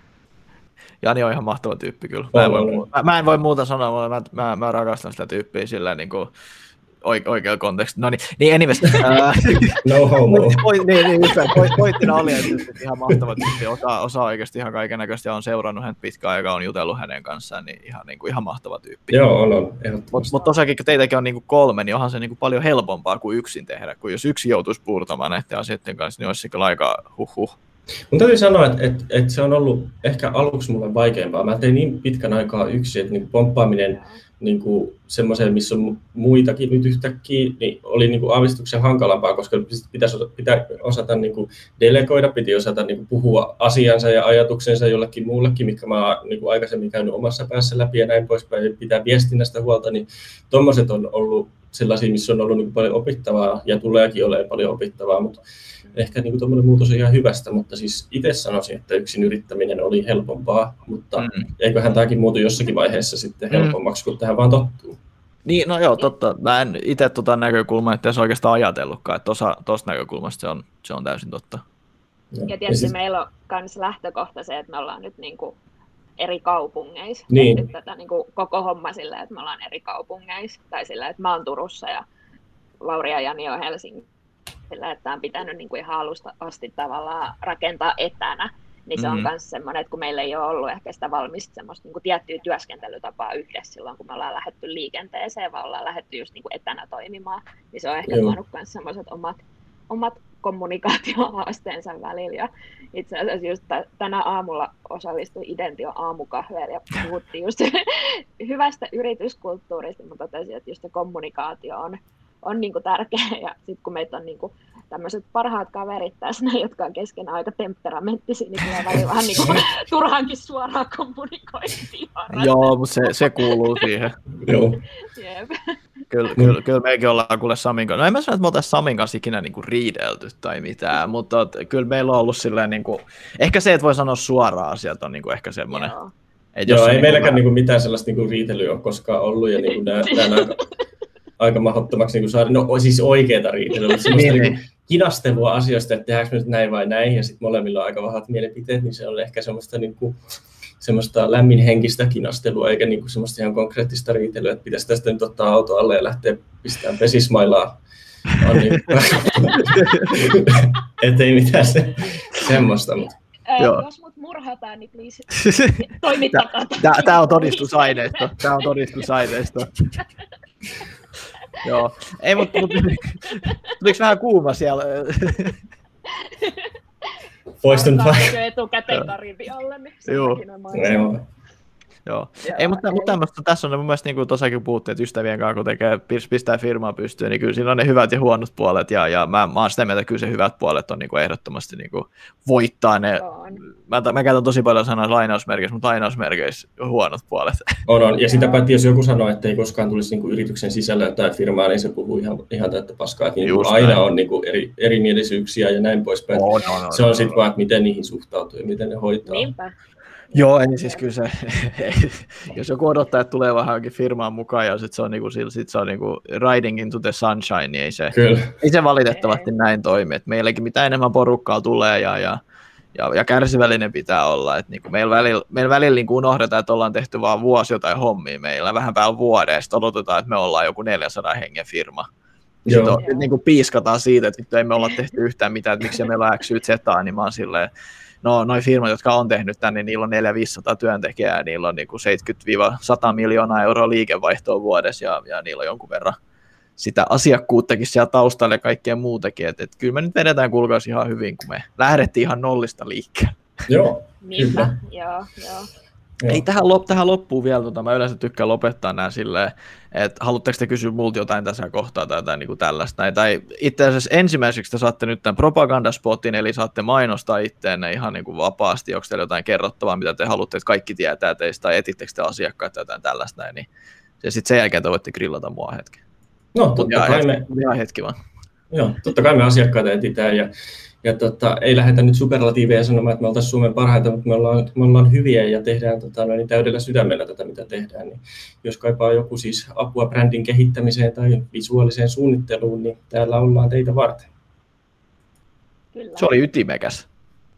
Jani on ihan mahtava tyyppi kyllä. Mä en, On, voi, on. mu- mä, mä en voi muuta sanoa, mä, mä, mä rakastan sitä tyyppiä sillä niin kuin oike- oikealla kontekstilla. No niin, niin anyways. ää, No homo. point- niin, niin, just, point- pointtina oli, että että ihan mahtava tyyppi, osaa, osaa oikeasti ihan kaikennäköistä ja on seurannut hänet pitkään aikaa, on jutellut hänen kanssaan, niin ihan, niin kuin, ihan mahtava tyyppi. Joo, on, on. Mutta Ehdottomasti. mut tosiaankin, kun teitäkin on niinku kolme, niin onhan se niinku paljon helpompaa kuin yksin tehdä, kun jos yksi joutuisi puurtamaan näiden asioiden kanssa, niin olisi se kyllä aika huh-huh. Mun täytyy sanoa, että, että, että se on ollut ehkä aluksi mulle vaikeampaa. Mä tein niin pitkän aikaa yksin, että niin pomppaaminen niin semmoiseen, missä on muitakin nyt yhtäkkiä, niin oli niin kuin aavistuksen hankalampaa, koska pitäisi pitää osata niin kuin delegoida, piti osata niin kuin puhua asiansa ja ajatuksensa jollekin muullekin, mitkä mä oon niin kuin aikaisemmin käynyt omassa päässä läpi ja näin poispäin, pitää viestinnästä huolta, niin tommoset on ollut sellaisia, missä on ollut niin kuin paljon opittavaa ja tuleekin olemaan paljon opittavaa, mutta ehkä niin tuommoinen muutos on ihan hyvästä, mutta siis itse sanoisin, että yksin yrittäminen oli helpompaa, mutta mm. eiköhän tämäkin muutu jossakin vaiheessa sitten helpommaksi, kun tähän vaan tottuu. Niin, no joo, totta. Mä en itse tuota näkökulmaa, että olisi oikeastaan ajatellutkaan, että tuosta näkökulmasta se on, se on täysin totta. Ja, ja tietysti siis meillä on myös lähtökohta se, että me ollaan nyt niin kuin eri kaupungeissa. Niin. Nyt tätä niin kuin koko homma sillä, että me ollaan eri kaupungeissa, tai sillä, että mä oon Turussa ja Lauri ja Jani on Helsingissä. Sillä, että on pitänyt niin kuin ihan alusta asti tavallaan rakentaa etänä, niin se mm-hmm. on myös semmoinen, että kun meillä ei ole ollut ehkä sitä valmista semmoista niin kuin tiettyä työskentelytapaa yhdessä silloin, kun me ollaan lähdetty liikenteeseen, vaan ollaan lähdetty just niin kuin etänä toimimaan, niin se on ehkä Joo. tuonut myös semmoiset omat, omat kommunikaatiohaasteensa välillä. Ja itse asiassa just tänä aamulla osallistuin Identio aamukahveen ja puhuttiin just hyvästä yrityskulttuurista, mutta totesin, että just se kommunikaatio on on niinku tärkeä, ja sitten kun meitä on niinku tämmöiset parhaat kaverit tässä, jotka on keskenään aika temperamenttisia, niin tulee välillä vähän niinku turhaankin suoraan kommunikointiin. Joo, mutta se, se kuuluu siihen. Joo. Jep. Kyllä, kyllä, kyllä mekin ollaan kuule Samin kanssa. No en mä sano, että me oltaisiin Samin kanssa ikinä niinku riidelty tai mitään, mutta kyllä meillä on ollut silleen, niinku, ehkä se, että voi sanoa suoraan asiat on niinku ehkä semmoinen. Joo, Joo, ei niinku meilläkään vähän... niinku mitään sellaista niinku riitelyä ole koskaan ollut, ja niinku nää, nää aika, aika mahdottomaksi niinku saada, no siis oikeata riitelyä, mutta semmoista niin, niinku kinastelua asioista, että tehdäänkö me nyt näin vai näin, ja sitten molemmilla on aika vahvat mielipiteet, niin se on ehkä semmoista niinku, semmoista lämminhenkistä kinastelua, eikä niinku semmoista ihan konkreettista riitelyä, että pitäisi tästä nyt ottaa auto alle ja lähteä pistämään pesismailaa. Niin, ettei mitään se, semmoista. Mutta. Ää, jos mut murhataan, niin please toimittakaa. Tämä on todistusaineisto. Tämä on todistusaineisto. Joo. Ei, mutta mut, tuliko vähän kuuma siellä? Poistun paikka. Etukäteen Karibi alle, niin Joo. Joo. Joo. Ei, mutta, mutta tämmöistä, tässä on mun mielestä, niin kuin tuossakin puhuttiin, että ystävien kanssa, kun tekee, pistää firmaa pystyyn, niin kyllä siinä on ne hyvät ja huonot puolet, ja, ja mä, mä oon sitä mieltä, että kyllä se hyvät puolet on niin kuin ehdottomasti niin kuin voittaa ne. Mä, mä käytän tosi paljon sanaa lainausmerkeissä, mutta lainausmerkeissä huonot puolet. On, on. Ja sitä päätti, jos joku sanoo, että ei koskaan tulisi niin kuin yrityksen sisällä jotain firmaa, niin se puhuu ihan, ihan täyttä paskaa, että niin aina näin. On niin kuin eri, erimielisyyksiä ja näin poispäin. Oh, no, no, se on no, sitten no. vaan, että miten niihin suhtautuu ja miten ne hoitaa. Niinpä. Joo, niin siis kyllä se, jos joku odottaa, että tulee vähänkin firmaan mukaan ja sitten se on, niinku, sit se on niinku riding into the sunshine, niin ei se, ei se valitettavasti ei. Näin toimi. Et meilläkin mitä enemmän porukkaa tulee ja, ja, ja, ja kärsivällinen pitää olla. Et niinku meillä välillä, meil välillä niinku unohdetaan, että ollaan tehty vaan vuosi jotain hommia meillä, vähän päällä vuoden, ja sitten odotetaan, että me ollaan joku neljänsadan hengen firma. Sitten on, niinku piiskataan siitä, että ei me olla tehty yhtään mitään, että miksi meillä on X, Y, Z, niin mä oon silleen, no noi firmat, jotka on tehnyt tänne, niin niillä on neljäsataa viisisataa työntekijää, ja niillä on niinku seitsemänkymmentä sata miljoonaa euroa liikevaihtoa vuodessa, ja, ja niillä on jonkun verran sitä asiakkuuttakin siellä taustalla ja kaikkea muutakin. Et, et kyllä me nyt vedetään kuulkaus ihan hyvin, kun me lähdettiin ihan nollista liikkeelle. Joo, niinpä, joo, joo. Ei, tähän, lop, tähän loppuu vielä, tota, mä yleensä tykkään lopettaa nämä silleen, että haluatteko te kysyä multa jotain tässä kohtaa tai jotain niin kuin tällaista. Näin. Tai itse asiassa ensimmäiseksi te saatte nyt tämän propagandaspotin, eli saatte mainostaa itteenne ihan niin kuin vapaasti, onko teillä jotain kerrottavaa, mitä te haluatte, että kaikki tietää teistä, tai etittekö te asiakkaita tai jotain tällaista näin, niin sitten sen jälkeen te voitte grillata mua hetken. No, totta kai hetki, me... Ihan hetki vaan. Joo, totta kai me asiakkaita etitään, ja Ja tota, ei lähdetä nyt superlatiiveja sanomaan, että me oltaisiin Suomen parhaita, mutta me ollaan, me ollaan hyviä ja tehdään tota, niin täydellä sydämellä tätä, mitä tehdään. Niin jos kaipaa joku siis apua brändin kehittämiseen tai visuaaliseen suunnitteluun, niin täällä ollaan teitä varten. Kyllä. Se oli ytimekäs.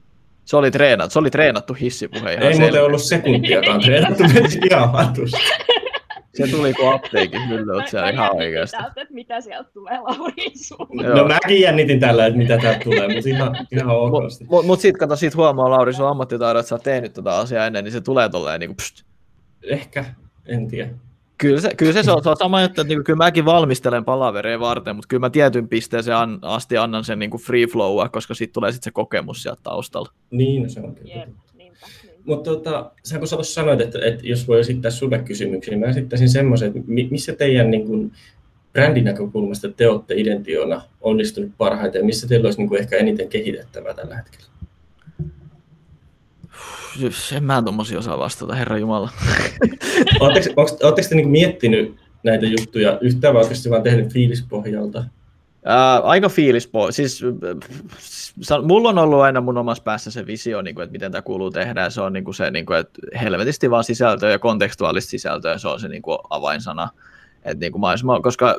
Se oli treenattu, se oli treenattu hissipuhe ihan Ei selkeä. muuten ollut sekuntiakaan treenattu, meni ihan hatusta. Se tuli kuin apteekin hyllyltä siellä ihan oikeasti. Täältä, että mitä sieltä tulee Laurin suulla. No mäkin jännitin tällä, että mitä täältä tulee, mutta ihan, ihan okosti. Mutta mut sitten kato, sit huomaa Lauri sun ammattitaidon, että sä oot tehnyt tota asiaa ennen, niin se tulee tolleen niinku pst. Ehkä, en tiedä. Kyllä se, kyllä se, se, on, se on sama juttu, että niinku, kyllä mäkin valmistelen palavereja varten, mutta kyllä mä tietyn pisteeseen an, asti annan sen niinku free flowa, koska sitten tulee sitten se kokemus sieltä taustalla. Niin, no se on kyllä. Jep, niinpä, niinpä. Mutta tota, sä kun sä tuossa sanoit, että, että jos voi esittää sulle kysymyksiä, niin mä esittäisin semmoisen, että missä teidän niin kuin, brändin näkökulmasta te olette Identiona onnistunut parhaiten ja missä teillä olisi niin kuin, ehkä eniten kehitettävää tällä hetkellä? En mä tommosia osaa vastata, herra jumala. Oletteko te niin kuin, miettinyt näitä juttuja yhtään vai oikeasti vaan tehnyt fiilispohjalta? Ää, aika fiilispo. Siis, äh, mulla on ollut aina mun omassa päässä se visio, niin kuin, että miten tämä kuuluu tehdä, ja se on niin kuin se, niin kuin, että helvetisti vaan sisältöä ja kontekstuaalista sisältöä, se on se niin kuin avainsana. Et, niin kuin mä, koska,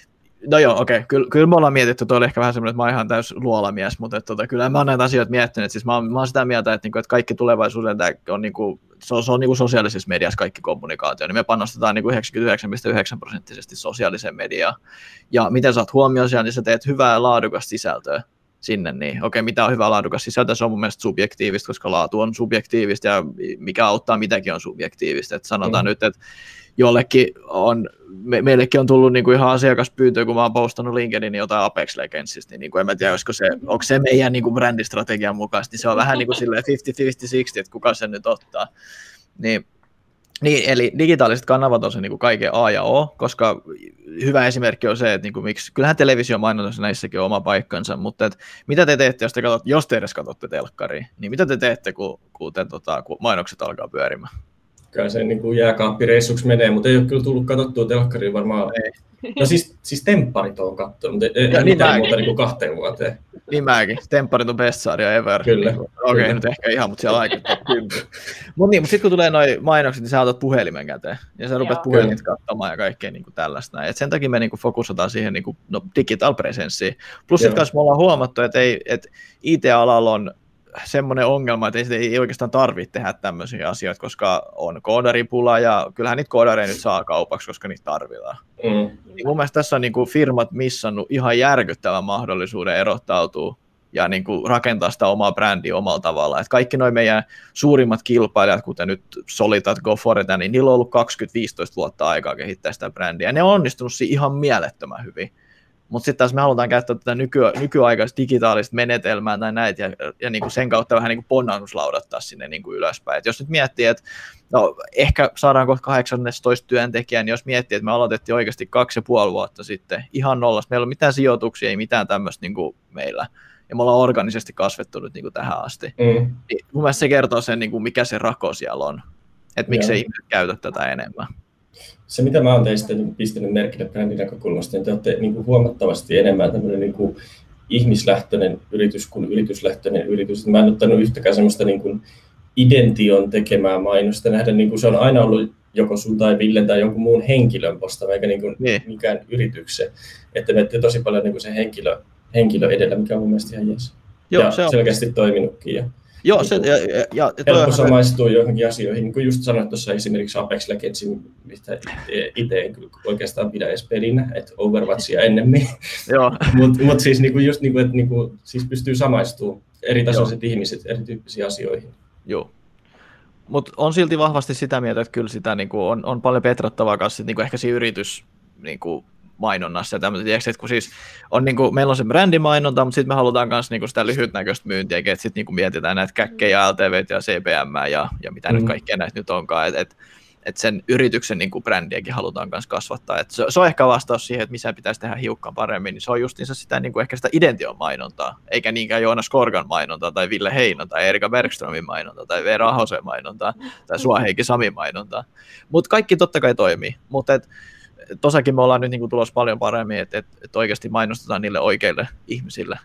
no joo, okei, okay, kyllä, kyllä me ollaan mietitty, toi oli ehkä vähän semmoinen, että mä oon ihan täys luolamies, mutta että, tota, kyllä mä oon näitä asioita miettinyt, siis mä oon, mä oon sitä mieltä, että, niin kuin, että kaikki tulevaisuuden on, niin kuin, se on, se on niin kuin sosiaalisessa mediassa kaikki kommunikaatio, niin me panostetaan niin kuin yhdeksänkymmentäyhdeksän pilkku yhdeksän prosenttisesti sosiaaliseen mediaan, ja miten saat huomioon siellä, niin sä teet hyvää ja laadukasta sisältöä sinne, niin okei, okay, mitä on hyvä laadukas sisältö, se on mun mielestä subjektiivista, koska laatu on subjektiivista, ja mikä auttaa mitäkin on subjektiivista, että sanotaan mm. nyt, että jollekin on, me, meillekin on tullut niinku ihan asiakaspyyntö, kun mä oon postannut LinkedInin jotain Apex Legendsista, niin niinku en mä tiedä, olisiko se, onko se meidän niinku brändistrategian mukaisesti, niin se on vähän niin kuin silleen viisikymmentä viisikymmentä kuusikymmentä, että kuka sen nyt ottaa. Niin, niin, eli digitaaliset kanavat on se niinku kaiken A ja O, koska hyvä esimerkki on se, että niinku miksi, kyllähän televisiomainonnassa näissäkin on oma paikkansa, mutta et, mitä te teette, jos te, katsot, jos te edes katsotte telkkariin, niin mitä te teette, kun, kun, te, tota, kun mainokset alkaa pyörimään? Kyllä se niin kuin jääkaappireissuksi menee, mutta ei ole kyllä tullut katsottua telkkariin varmaan. Ei. No siis, siis tempparit on katsonut, mutta ei, ei mitään muuta niin kuin kahteen vuoteen. Niin mäkin. Tempparit on best sarja ever. Kyllä. Niin, okei, okay, nyt ehkä ihan, mutta siellä aika kymmenen. Mutta niin, mutta sitten kun tulee noi mainokset, niin sä otat puhelimen käteen. Ja sä rupeat puhelimit katsomaan ja kaikkea niin kuin tällaista. Et sen takia me niin kuin fokusataan siihen niin kuin, no, digital presenssiin. Plus sitten kanssa me ollaan huomattu, että, ei, että I T-alalla on semmoinen ongelma, että ei, ei oikeastaan tarvitse tehdä tämmöisiä asioita, koska on koodaripula ja kyllähän niitä koodareja nyt saa kaupaksi, koska niitä tarvitaan. Mm. Mun mielestä tässä on niin kuin firmat missannut ihan järkyttävän mahdollisuuden erottautua ja niin kuin rakentaa sitä omaa brändiä omalla tavalla. Et kaikki nuo meidän suurimmat kilpailijat, kuten nyt Solitat, GoForeta, niin niillä on ollut kaksikymmentä viisitoista vuotta aikaa kehittää sitä brändiä. Ja ne on onnistunut siinä ihan mielettömän hyvin. Mutta sitten taas me halutaan käyttää tätä nyky, nykyaikaista digitaalista menetelmää tai näitä ja, ja niinku sen kautta vähän niinku ponnahduslaudattaa sinne niinku ylöspäin. Et jos nyt miettii, että no, ehkä saadaan kohta kahdeksantoista työntekijää, niin jos miettii, että me aloitettiin oikeasti kaksi ja puoli vuotta sitten ihan nollasta, meillä ei ole mitään sijoituksia, ei mitään tämmöistä niinku meillä, ja me ollaan organisesti kasvettu nyt niinku tähän asti. Mm. Niin mun mielestä se kertoo sen, niinku, mikä se rako siellä on, että miksei ihmiset käytä tätä enemmän. Se, mitä mä oon teistä pistänyt merkille brändin näkökulmasta, niin te olette niin kuin huomattavasti enemmän tämmöinen niin kuin ihmislähtöinen yritys kuin yrityslähtöinen yritys. Mä en ottanut yhtäkään semmoista niin kuin Idention tekemää mainosta nähdä, niin kuin se on aina ollut joko sun tai Villen tai jonkun muun henkilön postama, eikä niin kuin niin. mikään yrityksen. Että menette tosi paljon niin kuin se henkilö, henkilö edellä, mikä on mun mielestä ihan jees. Joo, ja se on selkeästi toiminutkin. Ja Joo, se, ja, ja, ja helppo samaistua johonkin asioihin, niin kuin just sanoit tuossa esimerkiksi Apex Legendsin, mistä itse en kyllä oikeastaan pidä edes pelinä, että Overwatchia ennemmin. Mutta mut siis, niinku just, niinku, että niinku, siis pystyy samaistumaan eri tasoiset Joo. ihmiset erityyppisiin asioihin. Joo. Mutta on silti vahvasti sitä mieltä, että kyllä sitä niinku, on, on paljon petrattavaa kanssa niinku ehkä siinä yritys niinku, mainonnassa ja tämmöistä, että kun siis on niinku, meillä on se brändimainonta, mutta sitten me halutaan myös niinku sitä lyhytnäköistä myyntiä, että sitten niinku mietitään näitä käkkejä, L T V:tä ja C P M ja, ja mitä mm. nyt kaikkea näitä nyt onkaan, että et, et sen yrityksen niinku brändiäkin halutaan myös kasvattaa. Et se, se on ehkä vastaus siihen, että missä pitäisi tehdä hiukan paremmin, niin se on justiinsa sitä niinku ehkä sitä Idention mainontaa, eikä niinkään Joonas Korgan mainontaa tai Ville Heino tai Erika Bergströmin mainontaa tai Veera Ahosen mainontaa tai Sua Heikki Samin mainontaa. Mutta kaikki totta kai toimii, mutta tosakin me ollaan nyt niin kuin tulossa paljon paremmin, että, että, että oikeasti mainostetaan niille oikeille ihmisille.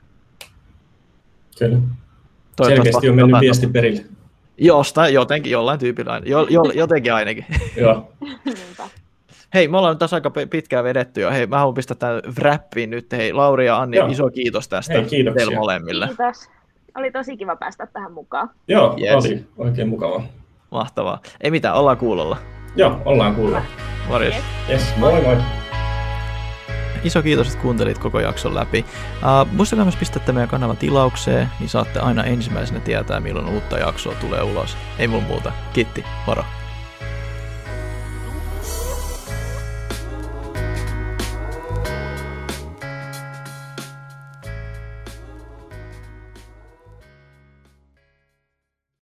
Kyllä. Selkeästi on mennyt viesti perille. Jostain, jotenkin, jollain tyypillä, jo, jo, jotenkin ainakin. Joo. Hei, me ollaan nyt tässä aika pitkään vedetty jo. Hei, mä haluan pistää tämän wrappiin nyt. Hei, Lauri ja Anni, Joo. iso kiitos tästä. Hei, kiitoksia. Teille molemmille. Kiitos. Oli tosi kiva päästä tähän mukaan. Joo, Yes. oli oikein mukava. Mahtavaa. Ei mitään, ollaan kuulolla. Joo, ollaan kuulla. Morjes. Yes. Yes, moi moi. Iso kiitos, että kuuntelit koko jakson läpi. Uh, muistakaa myös pistää meidän kanavan tilaukseen, niin saatte aina ensimmäisenä tietää, milloin uutta jaksoa tulee ulos. Ei mulla muuta. Kiitti, moro.